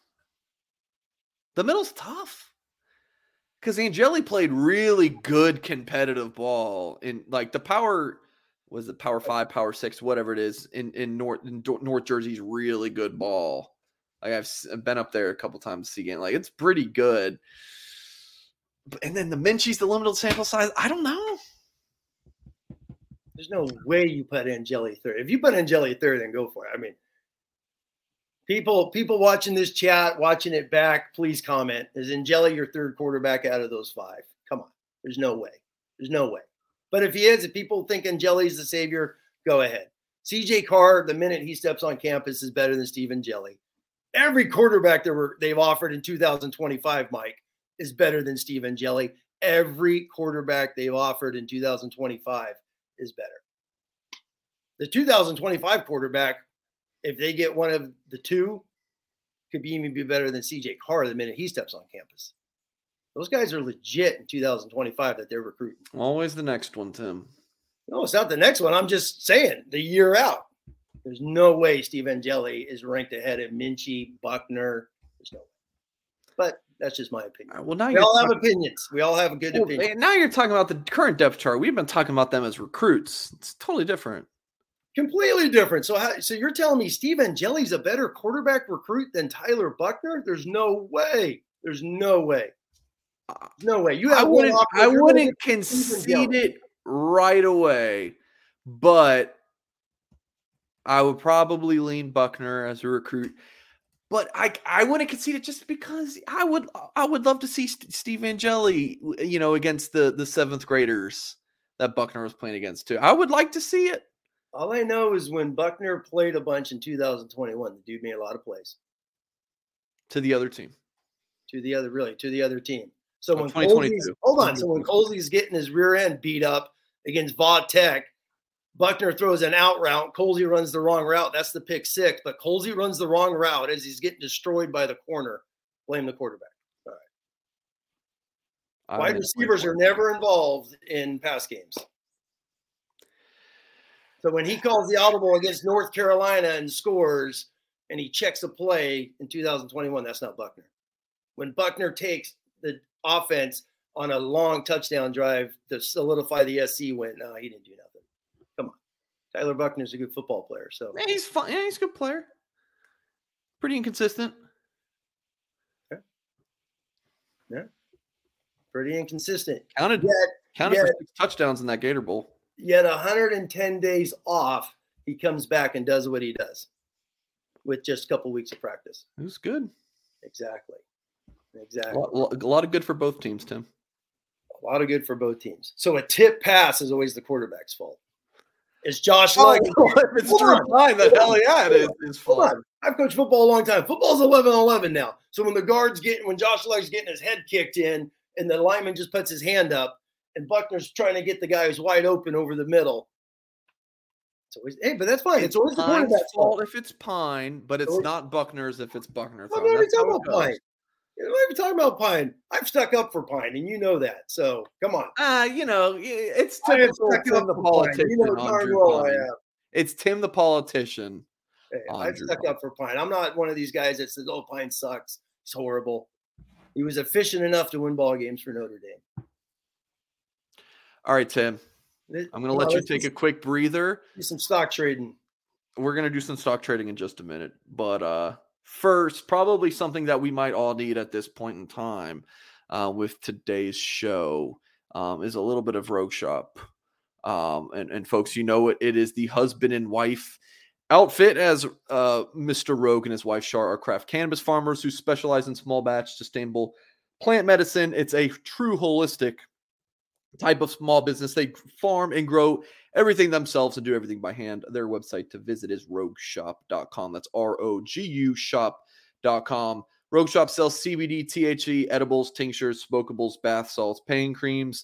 The middle's tough. Because Angeli played really good competitive ball in like the power was it power five, power six, whatever it is in, in North in North Jersey's really good ball. Like I've been up there a couple times to see game. Like it's pretty good. And then the Minchie's the limited sample size. I don't know. There's no way you put Angeli third. If you put Angeli third, then go for it. I mean, people people watching this chat, watching it back, please comment. Is Angeli your third quarterback out of those five? Come on. There's no way. There's no way. But if he is, if people think Angeli's the savior, go ahead. C J Carr, the minute he steps on campus, is better than Steve Angeli. Every quarterback that were they've offered in two thousand twenty-five, Mike, is better than Steve Angeli. Every quarterback they've offered in two thousand twenty-five is better. The two thousand twenty-five quarterback, if they get one of the two, could be even be better than C J Carr the minute he steps on campus. Those guys are legit in two thousand twenty-five that they're recruiting. Always the next one, Tim. No, it's not the next one. I'm just saying the year out. There's no way Steve Angeli is ranked ahead of Minchie, Buckner. There's no way. But that's just my opinion. Well, now we you're all talking, have opinions. We all have a good well, opinion. Now you're talking about the current depth chart. We've been talking about them as recruits. It's totally different. Completely different. So, how, so you're telling me Steve Angeli's a better quarterback recruit than Tyler Buckner? There's no way. There's no way. No way. You have I wouldn't. offer, I wouldn't concede it right away, but I would probably lean Buckner as a recruit. But I, I wouldn't concede it just because I would, I would love to see St- Steve Angeli, you know, against the the seventh graders that Buckner was playing against too. I would like to see it. All I know is when Buckner played a bunch in two thousand twenty-one, the dude made a lot of plays To the other team. To the other, really, to the other team. So oh, when Colsey's, hold on, so when Colsey's getting his rear end beat up against Vaught Tech, Buckner throws an out route. Colsey runs the wrong route. That's the pick six. But Colsey runs the wrong route as he's getting destroyed by the corner. Blame the quarterback. All right. Wide receivers are never involved in pass games. So when he calls the audible against North Carolina and scores, and he checks a play in two thousand twenty-one, that's not Buckner. When Buckner takes the offense on a long touchdown drive to solidify the S C win, no, he didn't do nothing. Come on. Tyler Buckner's a good football player. So yeah, he's fun. Yeah, he's a good player. Pretty inconsistent. Yeah. Yeah. Pretty inconsistent. Counted, yet, counted yet, for six touchdowns in that Gator Bowl. Yet one hundred ten days off, he comes back and does what he does with just a couple weeks of practice. It was good. Exactly. Exactly. A lot, a lot of good for both teams, Tim. A lot of good for both teams. So a tip pass is always the quarterback's fault. Is Josh oh, Lugg? If it's Drew Pine, then hell yeah, it is his fault. Hold on. I've coached football a long time. Football's eleven eleven now. So when the guard's getting, when Josh Lugg's getting his head kicked in and the lineman just puts his hand up and Buckner's trying to get the guy who's wide open over the middle. It's always, hey, but that's fine. It's, it's always the quarterback's fault if it's Pine, but it's always, not Buckner's if it's Buckner's. I'm not even talking about Pine. I'm not even talking about Pine. I've stuck up for Pine, and you know that. So come on. Ah, uh, you know, it's typical Tim the politician. You know, well I am. It's Tim the politician. Hey, I've stuck Pine. up for Pine. I'm not one of these guys that says, "Oh, Pine sucks. It's horrible." He was efficient enough to win ball games for Notre Dame. All right, Tim. I'm going to let you take a quick breather. Do some stock trading. We're going to do some stock trading in just a minute. But uh, first, probably something that we might all need at this point in time uh, with today's show um, is a little bit of Rogue Shop. Um, and, and folks, you know it, it is the husband and wife outfit, as uh, Mister Rogue and his wife Shar are craft cannabis farmers who specialize in small batch sustainable plant medicine. It's a true holistic type of small business. They farm and grow everything themselves and do everything by hand. Their website to visit is rogue shop dot com. That's R O G U shop dot com. Rogue Shop sells C B D, T H C, edibles, tinctures, smokables, bath salts, pain creams,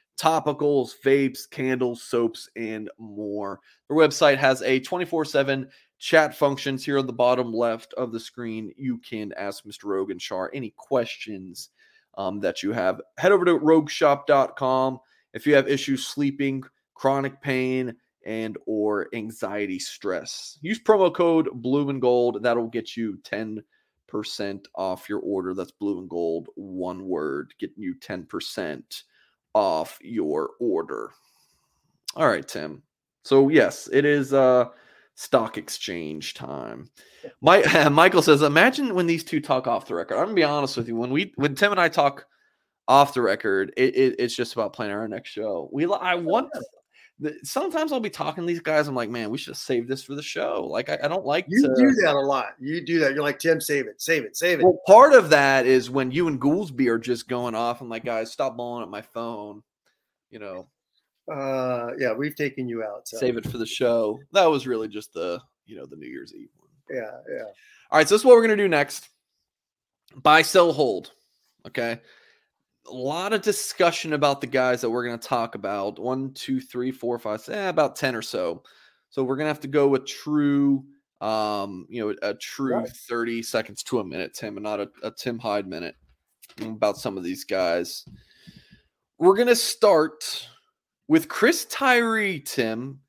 topicals, vapes, candles, soaps, and more. Their website has a twenty-four seven chat functions here on the bottom left of the screen. You can ask Mister Rogan Shar any questions um, that you have. Head over to rogue shop dot com if you have issues sleeping, chronic pain, and or anxiety stress. Use promo code blue and gold. That'll get you ten percent off your order. That's blue and gold, one word, getting you ten percent off your order. All right, Tim. So yes, it is uh stock exchange time. My, Michael says, imagine when these two talk off the record. I'm gonna be honest with you. When we when Tim and I talk off the record, it, it, it's just about planning our next show. We I want sometimes I'll be talking to these guys. I'm like, man, we should save this for the show. Like, I, I don't like you to do that a lot. You do that. You're like, Tim, save it, save it, save it. Well, part of that is when you and Goolsby are just going off. I'm like, guys, stop blowing up my phone. You know, uh, yeah, we've taken you out. So. Save it for the show. That was really just the, you know, the New Year's Eve one. Yeah, yeah. All right, so this is what we're gonna do next. Buy, sell, hold. Okay. A lot of discussion about the guys that we're going to talk about. One, two, three, four, five, eh, about ten or so. So we're going to have to go with true, um, you know, a true right. thirty seconds to a minute, Tim, and not a, a Tim Hyde minute about some of these guys. We're going to start with Chris Tyree, Tim.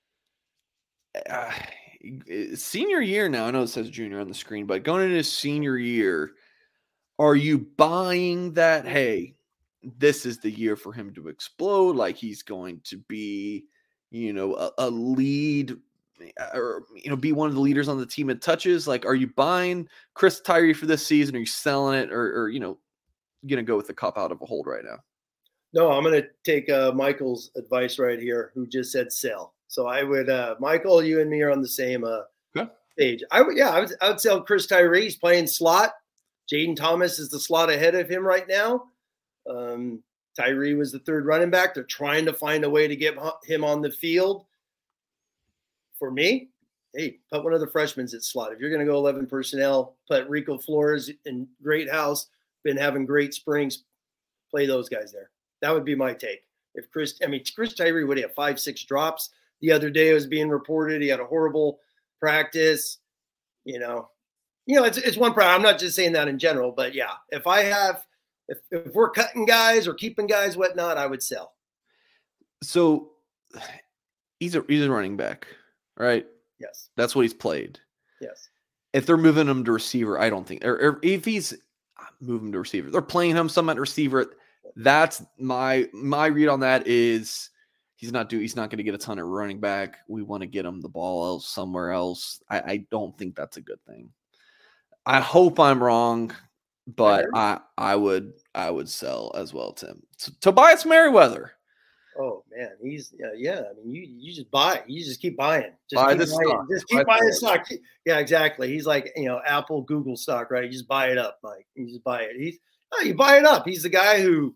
Uh, senior year now. I know it says junior on the screen, but going into his senior year, are you buying that, hey, this is the year for him to explode? Like he's going to be, you know, a, a lead or, you know, be one of the leaders on the team in touches? Like, are you buying Chris Tyree for this season? Are you selling it or, or you know, going to go with the cop out of a hold right now? No, I'm going to take uh, Michael's advice right here, who just said sell. So I would, uh, Michael, you and me are on the same uh, okay. page. I would, yeah, I would, I would sell Chris Tyree. He's playing slot. Jaden Thomas is the slot ahead of him right now. Um, Tyree was the third running back. They're trying to find a way to get him on the field. For me, hey, put one of the freshmen at slot. If you're going to go eleven personnel, put Rico Flores in Great House, been having great springs, play those guys there. That would be my take. If Chris, I mean, Chris Tyree would have five, six drops. The other day it was being reported he had a horrible practice, you know. You know, it's it's one problem. I'm not just saying that in general, but yeah, if I have, if, if we're cutting guys or keeping guys, whatnot, I would sell. So he's a he's a running back, right? Yes. That's what he's played. Yes. If they're moving him to receiver, I don't think, or, or if he's moving to receiver, they're playing him some at receiver. That's my my read on that is he's not do he's not going to get a ton of running back. We want to get him the ball else somewhere else. I, I don't think that's a good thing. I hope I'm wrong, but I I would I would sell as well, Tim. T- Tobias Merriweather. Oh man, he's yeah, yeah. I mean, you you just buy, you just keep buying, just buy keep this buying, stock. just keep buy buying stock. Yeah, exactly. He's like you know Apple, Google stock, right? You just buy it up, Mike. You just buy it. He's oh, you buy it up. He's the guy who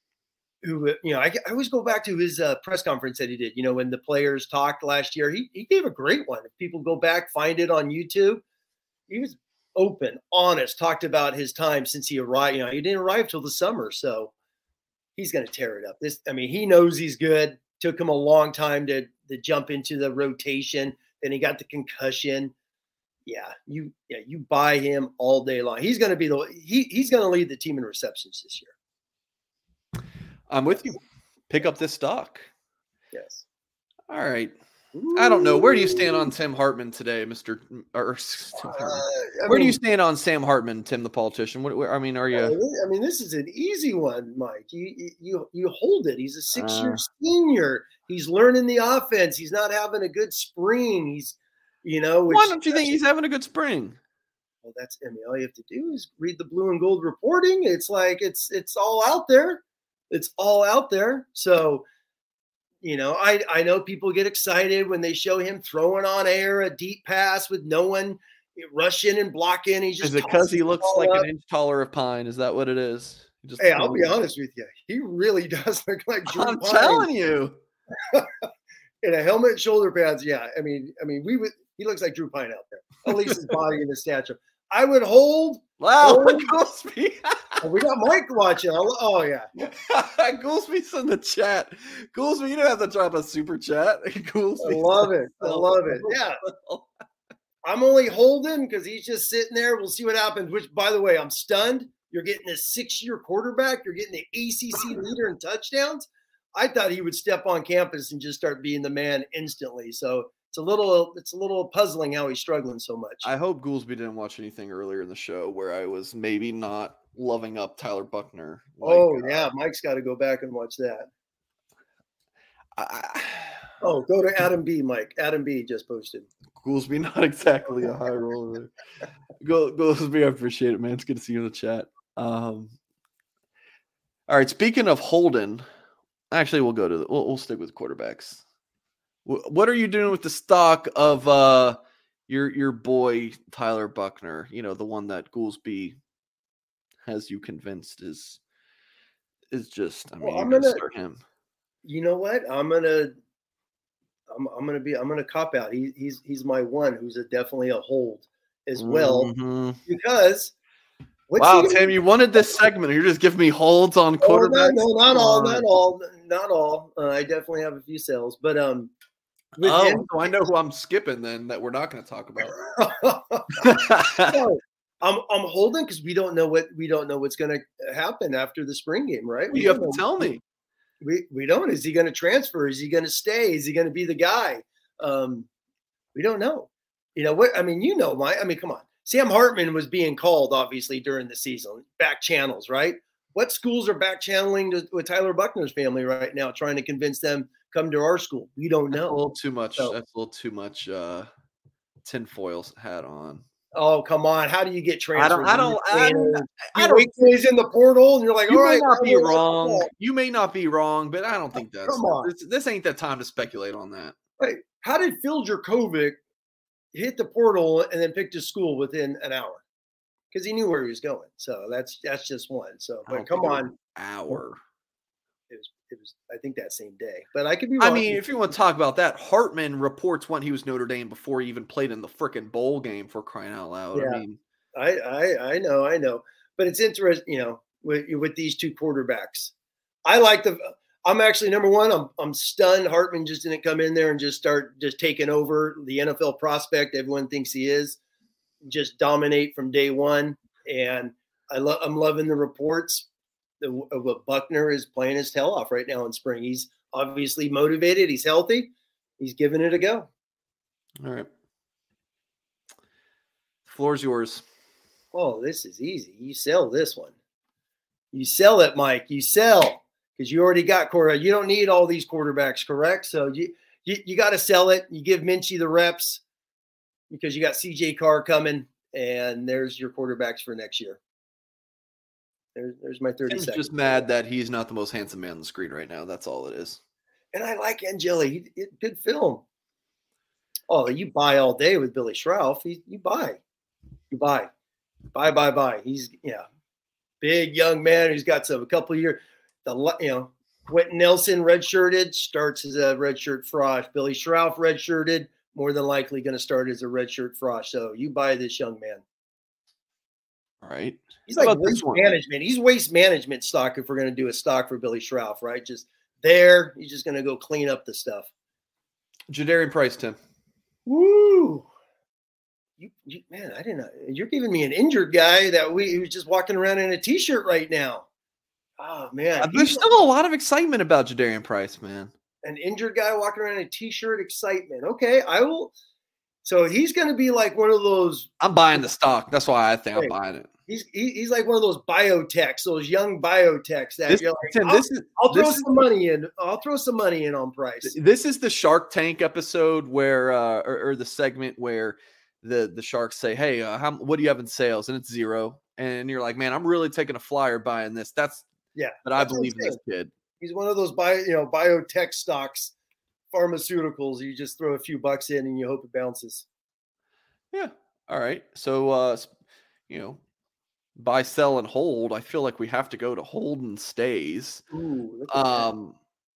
who you know. I, I always go back to his uh, press conference that he did. You know, when the players talked last year, he he gave a great one. If people go back, find it on YouTube. He was open, honest, talked about his time since he arrived. You know, he didn't arrive till the summer, so he's going to tear it up. This, I mean, he knows he's good. Took him a long time to to jump into the rotation. Then he got the concussion. Yeah, you yeah you buy him all day long. He's going to be the he he's going to lead the team in receptions this year. I'm with you. Pick up this stock. Yes. All right. I don't know. Where do you stand on Tim Hartman today, Mister Or, Tim Hartman? Uh, Where mean, do you stand on Sam Hartman, Tim the politician? What, where, I mean, are you? I mean, this is an easy one, Mike. You you you hold it. He's a six-year uh, senior. He's learning the offense. He's not having a good spring. He's, you know. Which, why don't you think he's having a good spring? Well, that's I mean, all you have to do is read the blue and gold reporting. It's like it's it's all out there. It's all out there. So. You know, I, I know people get excited when they show him throwing on air a deep pass with no one rushing and blocking. He just is it because he looks like up. an inch taller of Pine? Is that what it is? Just hey, I'll be honest with you. He really does look like Drew I'm Pine. telling you. In a helmet, shoulder pads. Yeah, I mean, I mean, we would. He looks like Drew Pine out there. At least his body and his stature. I would hold. Wow, hold, Oh, we got Mike watching. I'll- Oh yeah. Goolsby's in the chat. Goolsby, you don't have to drop a super chat. Goolsby, I love it. I love it. Yeah. I'm only holding because he's just sitting there. We'll see what happens. Which, by the way, I'm stunned. You're getting a six-year quarterback. You're getting the A C C leader in touchdowns. I thought he would step on campus and just start being the man instantly. So it's a little, it's a little puzzling how he's struggling so much. I hope Goolsby didn't watch anything earlier in the show where I was maybe not loving up Tyler Buckner. Like, oh uh, yeah, Mike's got to go back and watch that. I, Oh, go to Adam B. Mike. Adam B. just posted. Goolsby, not exactly a high roller. Go, Goolsby, I appreciate it, man. It's good to see you in the chat. Um, all right, speaking of Holden, actually, we'll go to the, we'll, we'll stick with quarterbacks. W- what are you doing with the stock of uh your your boy Tyler Buckner? You know, the one that Goolsby has you convinced is is just. I mean, Well, you're I'm gonna gonna- start him. You know what? I'm gonna, I'm, I'm gonna be, I'm gonna cop out. He, he's he's my one who's a definitely a hold as well Mhm. because. What's Wow, he gonna- Tim, you wanted this segment. You're just giving me holds on Oh, quarterbacks. no, no, not Come all, on. not all, not all. Uh, I definitely have a few sales, but um, with Oh, him- so I know who I'm skipping then that we're not going to talk about. No, I'm I'm holding because we don't know what we don't know what's going to happen after the spring game, right? We you have don't to know. tell me. We we don't. Is he going to transfer? Is he going to stay? Is he going to be the guy? Um, we don't know. You know what? I mean, you know, my. I mean, come on. Sam Hartman was being called obviously during the season, back channels, right? What schools are back channeling to, with Tyler Buckner's family right now, trying to convince them come to our school? We don't That's a know. little too much. So- That's a little too much uh, tinfoil hat on. Oh, come on. How do you get transferred? I don't. I don't. You I don't. wait till he's in the portal and you're like, You all may right. not I be will- wrong. You may not be wrong, but I don't think that's. Come on. This, this ain't the time to speculate on that. Wait, how did Phil Jurkovic hit the portal and then picked his school within an hour? Because he knew where he was going. So that's that's just one. So, I but don't come think it was on, an hour. it was it was I think that same day. But I could be I wrong. mean, if you want to talk about that, Hartman reports when he was Notre Dame before he even played in the freaking bowl game, for crying out loud. Yeah. I mean, I, I I know, I know. But it's interesting, you know, with with these two quarterbacks. I like the I'm actually number one. I'm I'm stunned. Hartman just didn't come in there and just start just taking over the N F L prospect. Everyone thinks he is. Just dominate from day one. And I love I'm loving the reports of what Buckner is playing his tail off right now in spring. He's obviously motivated. He's healthy. He's giving it a go. all right. Floor's yours. Oh, this is easy. You sell this one. You sell it, Mike. You sell because you already got quarterback. You don't need all these quarterbacks, correct? So you you, you got to sell it. You give Minchie the reps because you got C J Carr coming, and there's your quarterbacks for next year. There's there's my thirty Tim's seconds. just mad that he's not the most handsome man on the screen right now. That's all it is. And I like Angeli. He, he, good film. Oh, you buy all day with Billy Schrauff. He, you buy. You buy. Buy, buy, buy. He's, yeah, big young man who's got some a couple of years. The you know, Quentin Nelson redshirted, starts as a redshirt Frosh. Billy Schrauff redshirted, more than likely going to start as a redshirt Frosh. So you buy this young man. All right. He's How like about this waste one? management. He's waste management stock if we're going to do a stock for Billy Schrauff, right? Just there, he's just going to go clean up the stuff. Jadarian Price, Tim. Woo! You, you, man, I didn't know. You're giving me an injured guy that we who's just walking around in a t-shirt right now. Oh man, Uh, There's he's still a lot of excitement about Jadarian Price, man. an injured guy walking around in a t-shirt. Excitement. Okay, I will. So he's going to be like one of those. I'm buying the stock. That's why I think I'm Hey, buying it. He's he, he's like one of those biotechs, those young biotechs that This, you're like, Tim, I'll, this is I'll throw this is- some money in. I'll throw some money in on Price. This is the Shark Tank episode where, uh, or, or the segment where the the sharks say, "Hey, uh, how, what do you have in sales?" And it's zero, and you're like, "Man, I'm really taking a flyer buying this." That's Yeah, but I that's what I'm believe in this saying. kid. He's one of those bio, you know, biotech stocks, pharmaceuticals. You just throw a few bucks in and you hope it bounces. Yeah. All right. So, uh, s- you know, buy, sell, and hold. I feel like we have to go to hold and stays. Ooh, look at that. Um,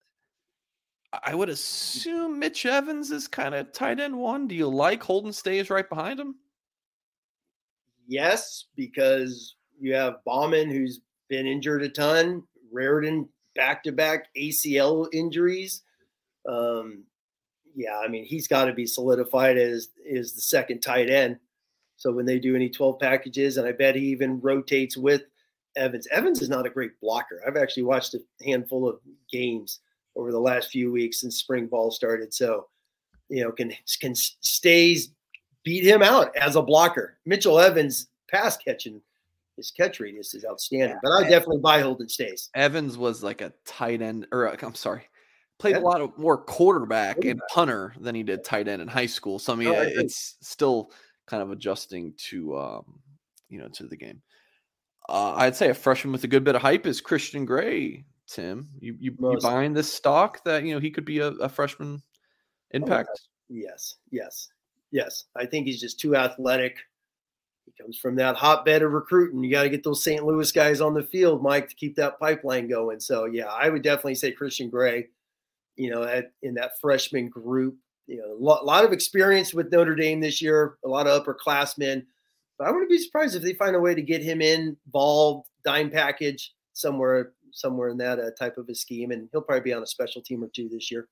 I would assume Mitch Evans is kind of tight end one. Do you like Holden stays right behind him? Yes, because you have Bauman, who's been injured a ton. Raritan back-to-back A C L injuries. Um, yeah, I mean, he's got to be solidified as is the second tight end. So when they do any twelve packages, and I bet he even rotates with Evans. Evans is not a great blocker. I've actually watched a handful of games over the last few weeks since spring ball started. So, you know, can can Stays beat him out as a blocker? Mitchell Evans pass catching, his catch radius is outstanding. But I definitely buy Holden Stays. Evans was like a tight end, or I'm sorry, played a lot of more quarterback, quarterback and punter than he did tight end in high school. So I mean, oh, I it's still kind of adjusting to um, you know, to the game. Uh, I'd say a freshman with a good bit of hype is Christian Gray. Tim, you you, you buying this stock that, you know, he could be a, a freshman impact? Oh, yes, yes, yes. I think he's just too athletic. He comes from that hotbed of recruiting. You got to get those Saint Louis guys on the field, Mike, to keep that pipeline going. So yeah, I would definitely say Christian Gray. You know, at, in that freshman group, you know, a lot, lot of experience with Notre Dame this year, a lot of upperclassmen. But I wouldn't be surprised if they find a way to get him involved, dime package somewhere, somewhere in that uh, type of a scheme, and he'll probably be on a special team or two this year.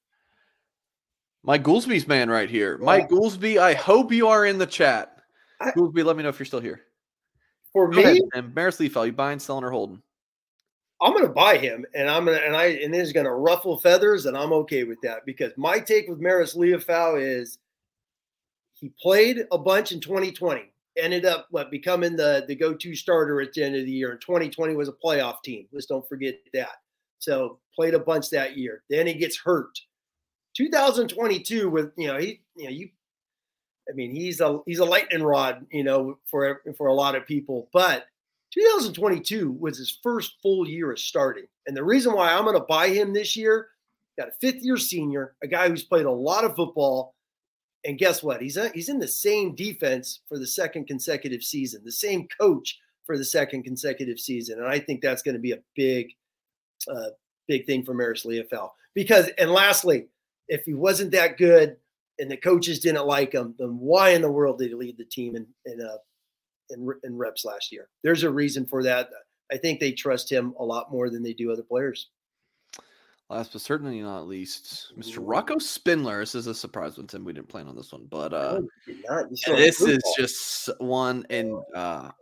Mike Goolsby's man right here. Yeah. Mike Goolsby, I hope you are in the chat. I, Goolsby, let me know if you're still here. For Go me, ahead, and Maris Liefeld, you buying, selling, or holding? I'm going to buy him, and I'm going to, and I, and this is going to ruffle feathers, and I'm okay with that, because my take with Maris Liefeld is he played a bunch in twenty twenty. Ended up what becoming the, the go-to starter at the end of the year. And twenty twenty was a playoff team. Let's don't forget that. So played a bunch that year. Then he gets hurt. two thousand twenty-two with, you know, he, you know, you, I mean, he's a, he's a lightning rod, you know, for, for a lot of people, but two thousand twenty-two was his first full year of starting. And the reason why I'm going to buy him this year, got a fifth year senior, a guy who's played a lot of football. And guess what? He's a, he's in the same defense for the second consecutive season, the same coach for the second consecutive season. And I think that's going to be a big, uh, big thing for Maris Liefeld. Because, and lastly, if he wasn't that good and the coaches didn't like him, then why in the world did he lead the team in in, uh, in, in reps last year? There's a reason for that. I think they trust him a lot more than they do other players. Last but certainly not least, Mister Rocco Spindler. This is a surprise one, Tim. We didn't plan on this one, but uh, no, this is just one. And uh,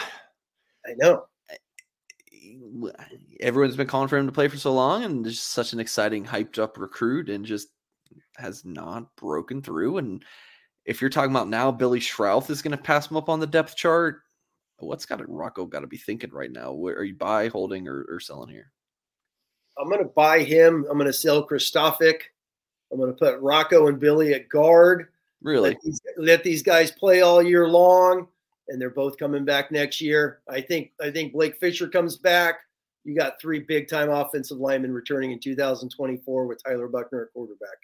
I know everyone's been calling for him to play for so long, and just such an exciting, hyped up recruit, and just has not broken through. And if you're talking about now, Billy Schrauth is going to pass him up on the depth chart. What's got it? Rocco got to be thinking right now. Where are you buy, holding, or, or selling here? I'm going to buy him. I'm going to sell Kristofic. I'm going to put Rocco and Billy at guard. Really? Let these, let these guys play all year long, and they're both coming back next year. I think I think Blake Fisher comes back. You got three big-time offensive linemen returning in two thousand twenty-four with Tyler Buckner at quarterback.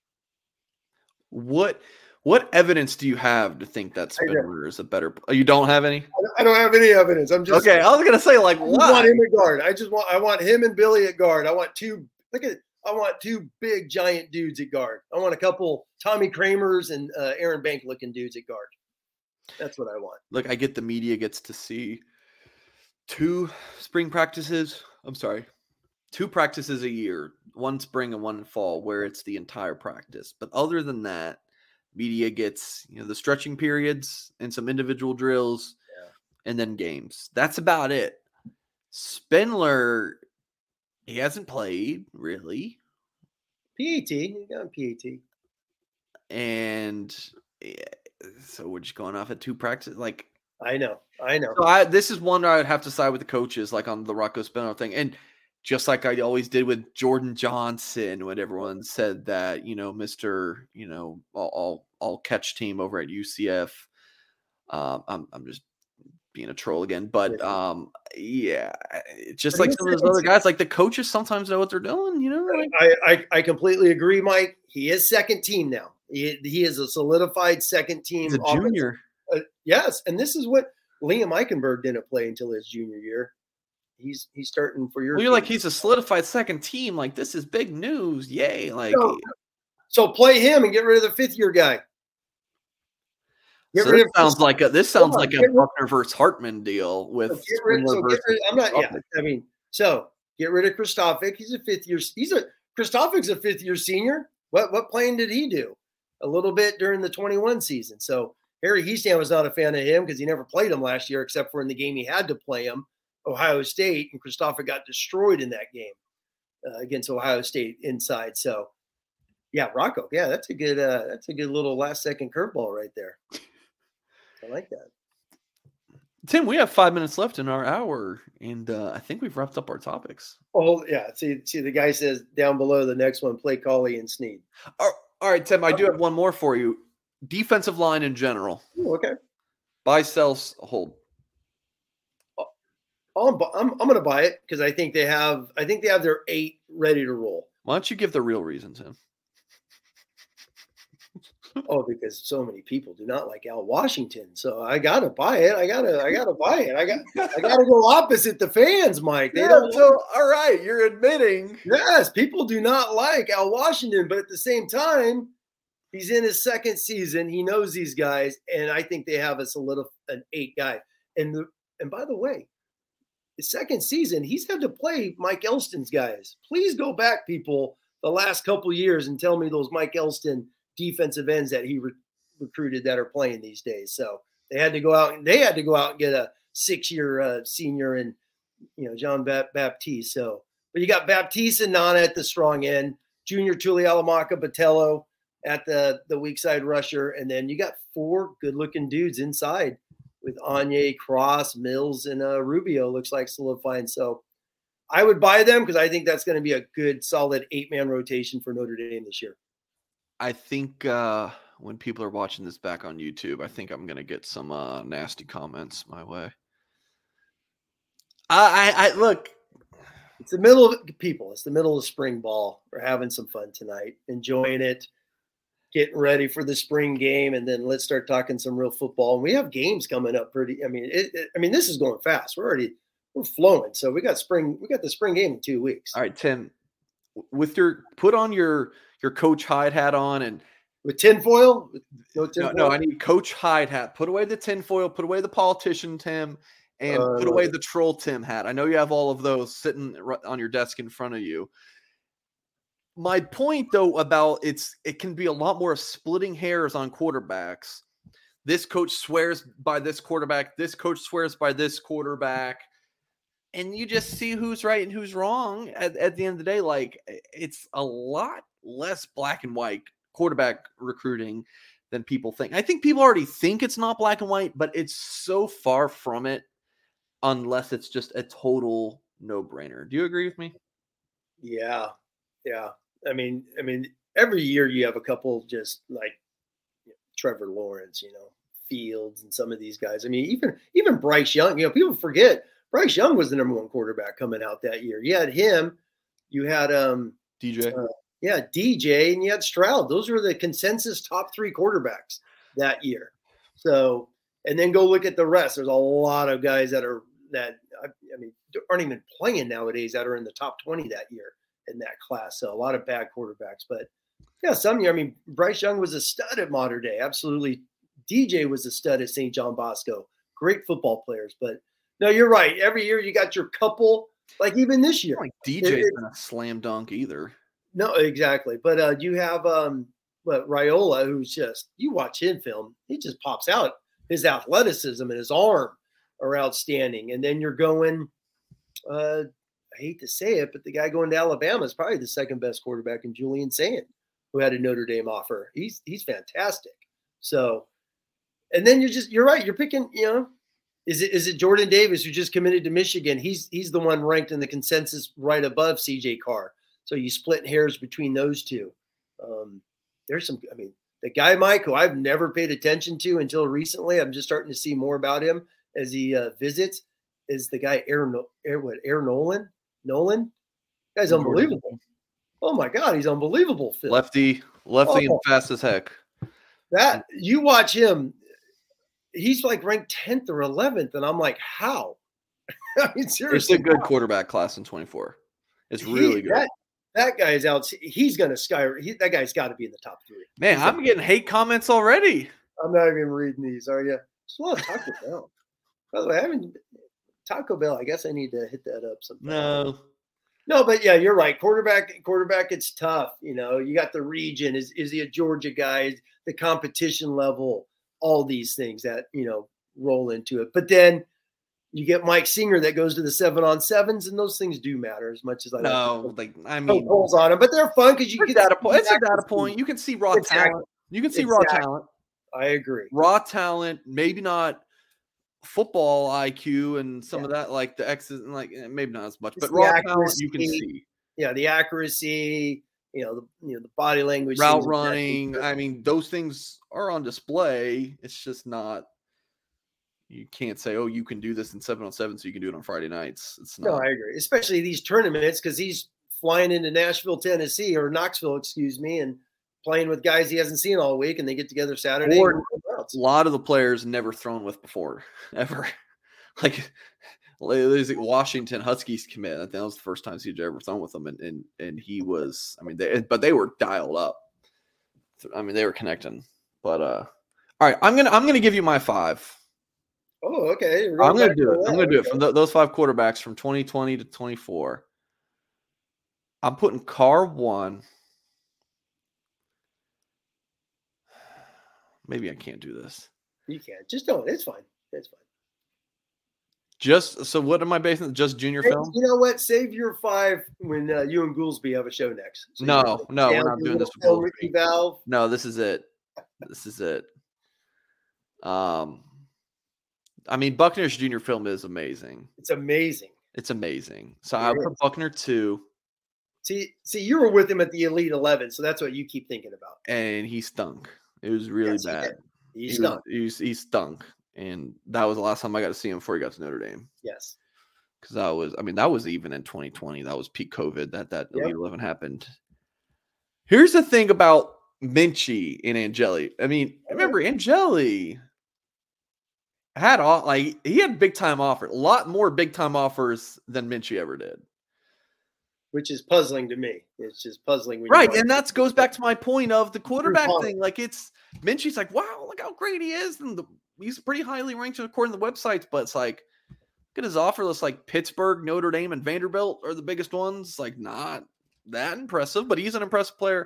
What what evidence do you have to think that Spindler is a better – you don't have any? I don't have any evidence. I'm just okay. I was gonna say, like, I why? want him at guard. I just want I want him and Billy at guard. I want two. Look at I want two big giant dudes at guard. I want a couple Tommy Kramers and uh, Aaron Bank looking dudes at guard. That's what I want. Look, I get the media gets to see two spring practices. I'm sorry, two practices a year, one spring and one in fall, where it's the entire practice. But other than that, media gets, you know, the stretching periods and some individual drills. And then games. That's about it. Spindler, he hasn't played, really. P A T. He got P A T. And yeah, so we're just going off at two practices. Like, I know. I know. So I, this is one where I would have to side with the coaches, like on the Rocco Spindler thing. And just like I always did with Jordan Johnson, when everyone said that, you know, Mister, you know, all, all, all catch team over at U C F. Um, I'm, I'm just being a troll again, but um, yeah, it's just like some of those other guys, like the coaches sometimes know what they're doing, you know? Like, I, I, I completely agree, Mike. He is second team now. He, he is a solidified second team. He's a junior. Uh, yes. And this is what Liam Eichenberg didn't play until his junior year. He's, he's starting for your, well, you're like, he's a solidified second team. Like, this is big news. Yay. Like, so, so play him and get rid of the fifth year guy. Get So rid this of sounds like a this sounds on, like a get rid- Buckner versus Hartman deal with So get rid, Spindler so get versus rid, I'm not. Yeah, Christophic. I mean, so get rid of Christophic. He's a fifth year. He's a Christophic's a fifth year senior. What what playing did he do? A little bit during the twenty-one season. So Harry Hiestand was not a fan of him because he never played him last year, except for in the game he had to play him, Ohio State, and Christophic got destroyed in that game uh, against Ohio State inside. So yeah, Rocco. Yeah, that's a good. Uh, that's a good little last second curveball right there. I like that. Tim, we have five minutes left in our hour, and uh, I think we've wrapped up our topics. Oh yeah, see, see, the guy says down below the next one, play Cauley and Snead. All right, Tim, I do have one more for you. Defensive line in general. Ooh, okay, Buy, sell, hold. I'm I'm, I'm going to buy it because I think they have I think they have their eight ready to roll. Why don't you give the real reason, Tim? Oh, because so many people do not like Al Washington, so I gotta buy it. I gotta, I gotta buy it. I got, I gotta go opposite the fans, Mike. They Yeah, don't. so all right, you're admitting. Yes, people do not like Al Washington, but at the same time, he's in his second season. He knows these guys, and I think they have a solid an eight guy. And the, and by the way, his second season, he's had to play Mike Elston's guys. Please go back, people, the last couple years and tell me those Mike Elston defensive ends that he re- recruited that are playing these days. So they had to go out and they had to go out and get a six-year uh, senior and, you know, John ba- Baptiste. So, but you got Baptiste and Nana at the strong end, Junior Tulialamaka Botello at the, the weak side rusher. And then you got four good-looking dudes inside with Anye, Cross, Mills, and uh, Rubio looks like solidifying. So I would buy them because I think that's going to be a good, solid eight-man rotation for Notre Dame this year. I think uh, when people are watching this back on YouTube, I think I'm going to get some uh, nasty comments my way. I, I, I look. It's the middle of people. It's the middle of spring ball. We're having some fun tonight, enjoying it, getting ready for the spring game, and then let's start talking some real football. And we have games coming up. Pretty. I mean, it, it, I mean, this is going fast. We're already we're flowing. So we got spring. We got the spring game in two weeks. All right, Tim. With your put on your. your Coach Hyde hat on and with tinfoil? No, tinfoil? no, no, I need Coach Hyde hat. Put away the tinfoil, put away the politician Tim, and Uh, put away the troll Tim hat. I know you have all of those sitting on your desk in front of you. My point though about it's it can be a lot more splitting hairs on quarterbacks. This coach swears by this quarterback, this coach swears by this quarterback. And you just see who's right and who's wrong at, at the end of the day. Like, it's a lot less black and white quarterback recruiting than people think. I think people already think it's not black and white, but it's so far from it unless it's just a total no-brainer. Do you agree with me? Yeah. Yeah. I mean, I mean, every year you have a couple just like you know, Trevor Lawrence, you know, Fields and some of these guys. I mean, even even Bryce Young, you know, people forget Bryce Young was the number one quarterback coming out that year. You had him, you had um D J. Uh, yeah, D J, and you had Stroud. Those were the consensus top three quarterbacks that year. So, and then go look at the rest. There's a lot of guys that are that I, I mean aren't even playing nowadays that are in the top twenty that year in that class. So a lot of bad quarterbacks. But yeah, some year, I mean, Bryce Young was a stud at Mater Dei. Absolutely. D J was a stud at Saint John Bosco. Great football players, but. No, you're right. Every year you got your couple, like even this year. Like D J's it, not a slam dunk either. No, exactly. But uh, you have um, what Raiola, who's just you watch him film, he just pops out. His athleticism and his arm are outstanding. And then you're going, uh, I hate to say it, but the guy going to Alabama is probably the second best quarterback in Julian Sand, who had a Notre Dame offer. He's he's fantastic. So, and then you're just you're right. You're picking, you know. Is it is it Jordan Davis who just committed to Michigan? He's he's the one ranked in the consensus right above C J Carr. So you split hairs between those two. Um, there's some. I mean, the guy Mike, who I've never paid attention to until recently. I'm just starting to see more about him as he uh, visits. Is the guy Air Air what Air Nolan? Nolan, that guy's unbelievable. Oh my God, he's unbelievable. Phil. Lefty, lefty, oh, and fast as heck. That you watch him. He's like ranked tenth or eleventh, and I'm like, how? I mean, seriously, it's a good quarterback class in twenty-four. It's really he, good. That, that guy is out. He's going to sky. He, that guy's got to be in the top three. Man, he's I'm gonna, getting hate comments already. I'm not even reading these, are you? Just want Taco Bell. By the way, I haven't Taco Bell. I guess I need to hit that up sometime. No. No, but yeah, you're right. Quarterback, quarterback, it's tough. You know, you got the region. Is is he a Georgia guy? The competition level, all these things that, you know, roll into it. But then you get Mike Singer that goes to the seven on sevens, and those things do matter as much as I no, like I mean, polls on them, but they're fun because you get data point. It's a data point. You can see raw exactly. talent. You can see exactly. raw talent. I agree. Raw talent, maybe not football I Q and some yeah. of that, like the X's and like maybe not as much, it's but raw accuracy. talent you can see. Yeah, the accuracy, you know, the you know the body language, route running. I mean, those things are on display. It's just not. You can't say, "Oh, you can do this in seven on seven, so you can do it on Friday nights." It's not. No, I agree. Especially these tournaments, because he's flying into Nashville, Tennessee, or Knoxville, excuse me, and playing with guys he hasn't seen all week, and they get together Saturday. Or a lot of the players never thrown with before, ever. Like, there's a Washington Huskies commit. I think that was the first time he'd ever thrown with them, and and, and he was. I mean, they but they were dialed up. I mean, they were connecting. But uh, all right, I'm gonna I'm gonna give you my five. Oh, okay. I'm gonna do it. I'm gonna do it from the, those five quarterbacks from twenty twenty to twenty-four. I'm putting Carr one. Maybe I can't do this. You can't. Just don't. It's fine. It's fine. Just so what am I basing? Just junior hey, film? You know what? Save your five when uh, you and Goolsby have a show next. So no, no, we're not doing this with Goolsby. Valve. No, this is it. This is it. Um, I mean, Buckner's junior film is amazing. It's amazing. It's amazing. So I put Buckner two. See, see, you were with him at the Elite Eleven, so that's what you keep thinking about. And he stunk. It was really yes, bad. He, he stunk. He, was, he stunk. And that was the last time I got to see him before he got to Notre Dame. Yes. Because that was, I mean, that was even in twenty twenty. That was peak COVID that that yep. Elite Eleven happened. Here's the thing about Minchie and Angeli. I mean, remember Angeli had all like he had big time offers, a lot more big time offers than Minchie ever did. Which is puzzling to me. It's just puzzling. When right. And that goes back to my point of the quarterback thing. Like it's Minchie's like, wow, look how great he is. And the, he's pretty highly ranked according to the websites, but it's like, look at his offer list. Like Pittsburgh, Notre Dame, and Vanderbilt are the biggest ones. Like not that impressive, but he's an impressive player.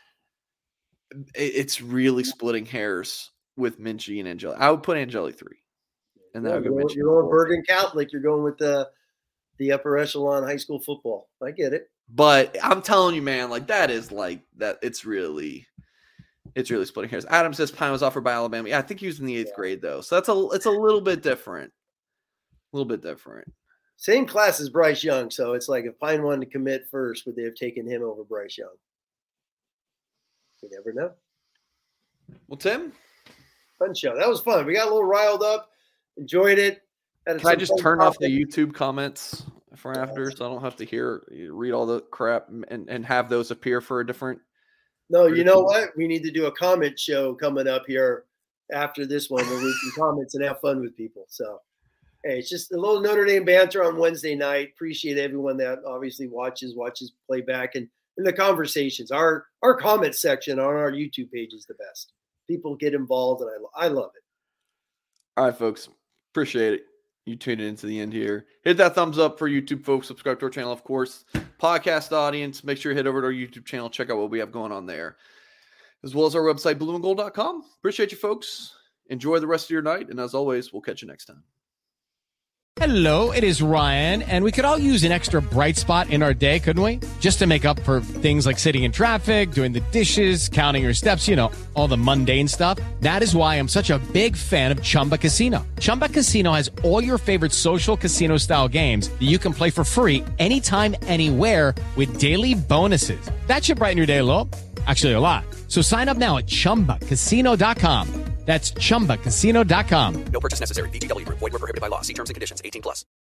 It's really splitting hairs with Minchie and Angeli. I would put Angeli three. And then yeah, I would go you're, Minchie. You're going Bergen Catholic. You're going with the the upper echelon high school football. I get it. But I'm telling you, man, like that is like that. It's really, it's really splitting hairs. Adam says Pine was offered by Alabama. Yeah, I think he was in the eighth yeah. grade though. So that's a, it's a little bit different. A little bit different. Same class as Bryce Young. So it's like if Pine wanted to commit first, would they have taken him over Bryce Young? You never know. Well, Tim, fun show. That was fun. We got a little riled up. Enjoyed it. Can I just turn off the YouTube comments for after, so I don't have to hear read all the crap and, and have those appear for a different? No, you know what? We need to do a comment show coming up here after this one where we can comment and have fun with people. So, hey, it's just a little Notre Dame banter on Wednesday night. Appreciate everyone that obviously watches, watches playback, and, and the conversations. Our our comment section on our YouTube page is the best. People get involved, and I I love it. All right, folks. Appreciate it. You tuned into the end here. Hit that thumbs up for YouTube, folks. Subscribe to our channel, of course. Podcast audience, make sure you head over to our YouTube channel. Check out what we have going on there, as well as our website, blue and gold dot com. Appreciate you, folks. Enjoy the rest of your night. And as always, we'll catch you next time. Hello, it is Ryan, and we could all use an extra bright spot in our day, couldn't we? Just to make up for things like sitting in traffic, doing the dishes, counting your steps, you know, all the mundane stuff. That is why I'm such a big fan of Chumba Casino. Chumba Casino has all your favorite social casino-style games that you can play for free anytime, anywhere with daily bonuses. That should brighten your day a little. Actually, a lot. So sign up now at chumba casino dot com. That's chumba casino dot com. No purchase necessary. V G W Group. Void where prohibited by law. See terms and conditions. eighteen plus.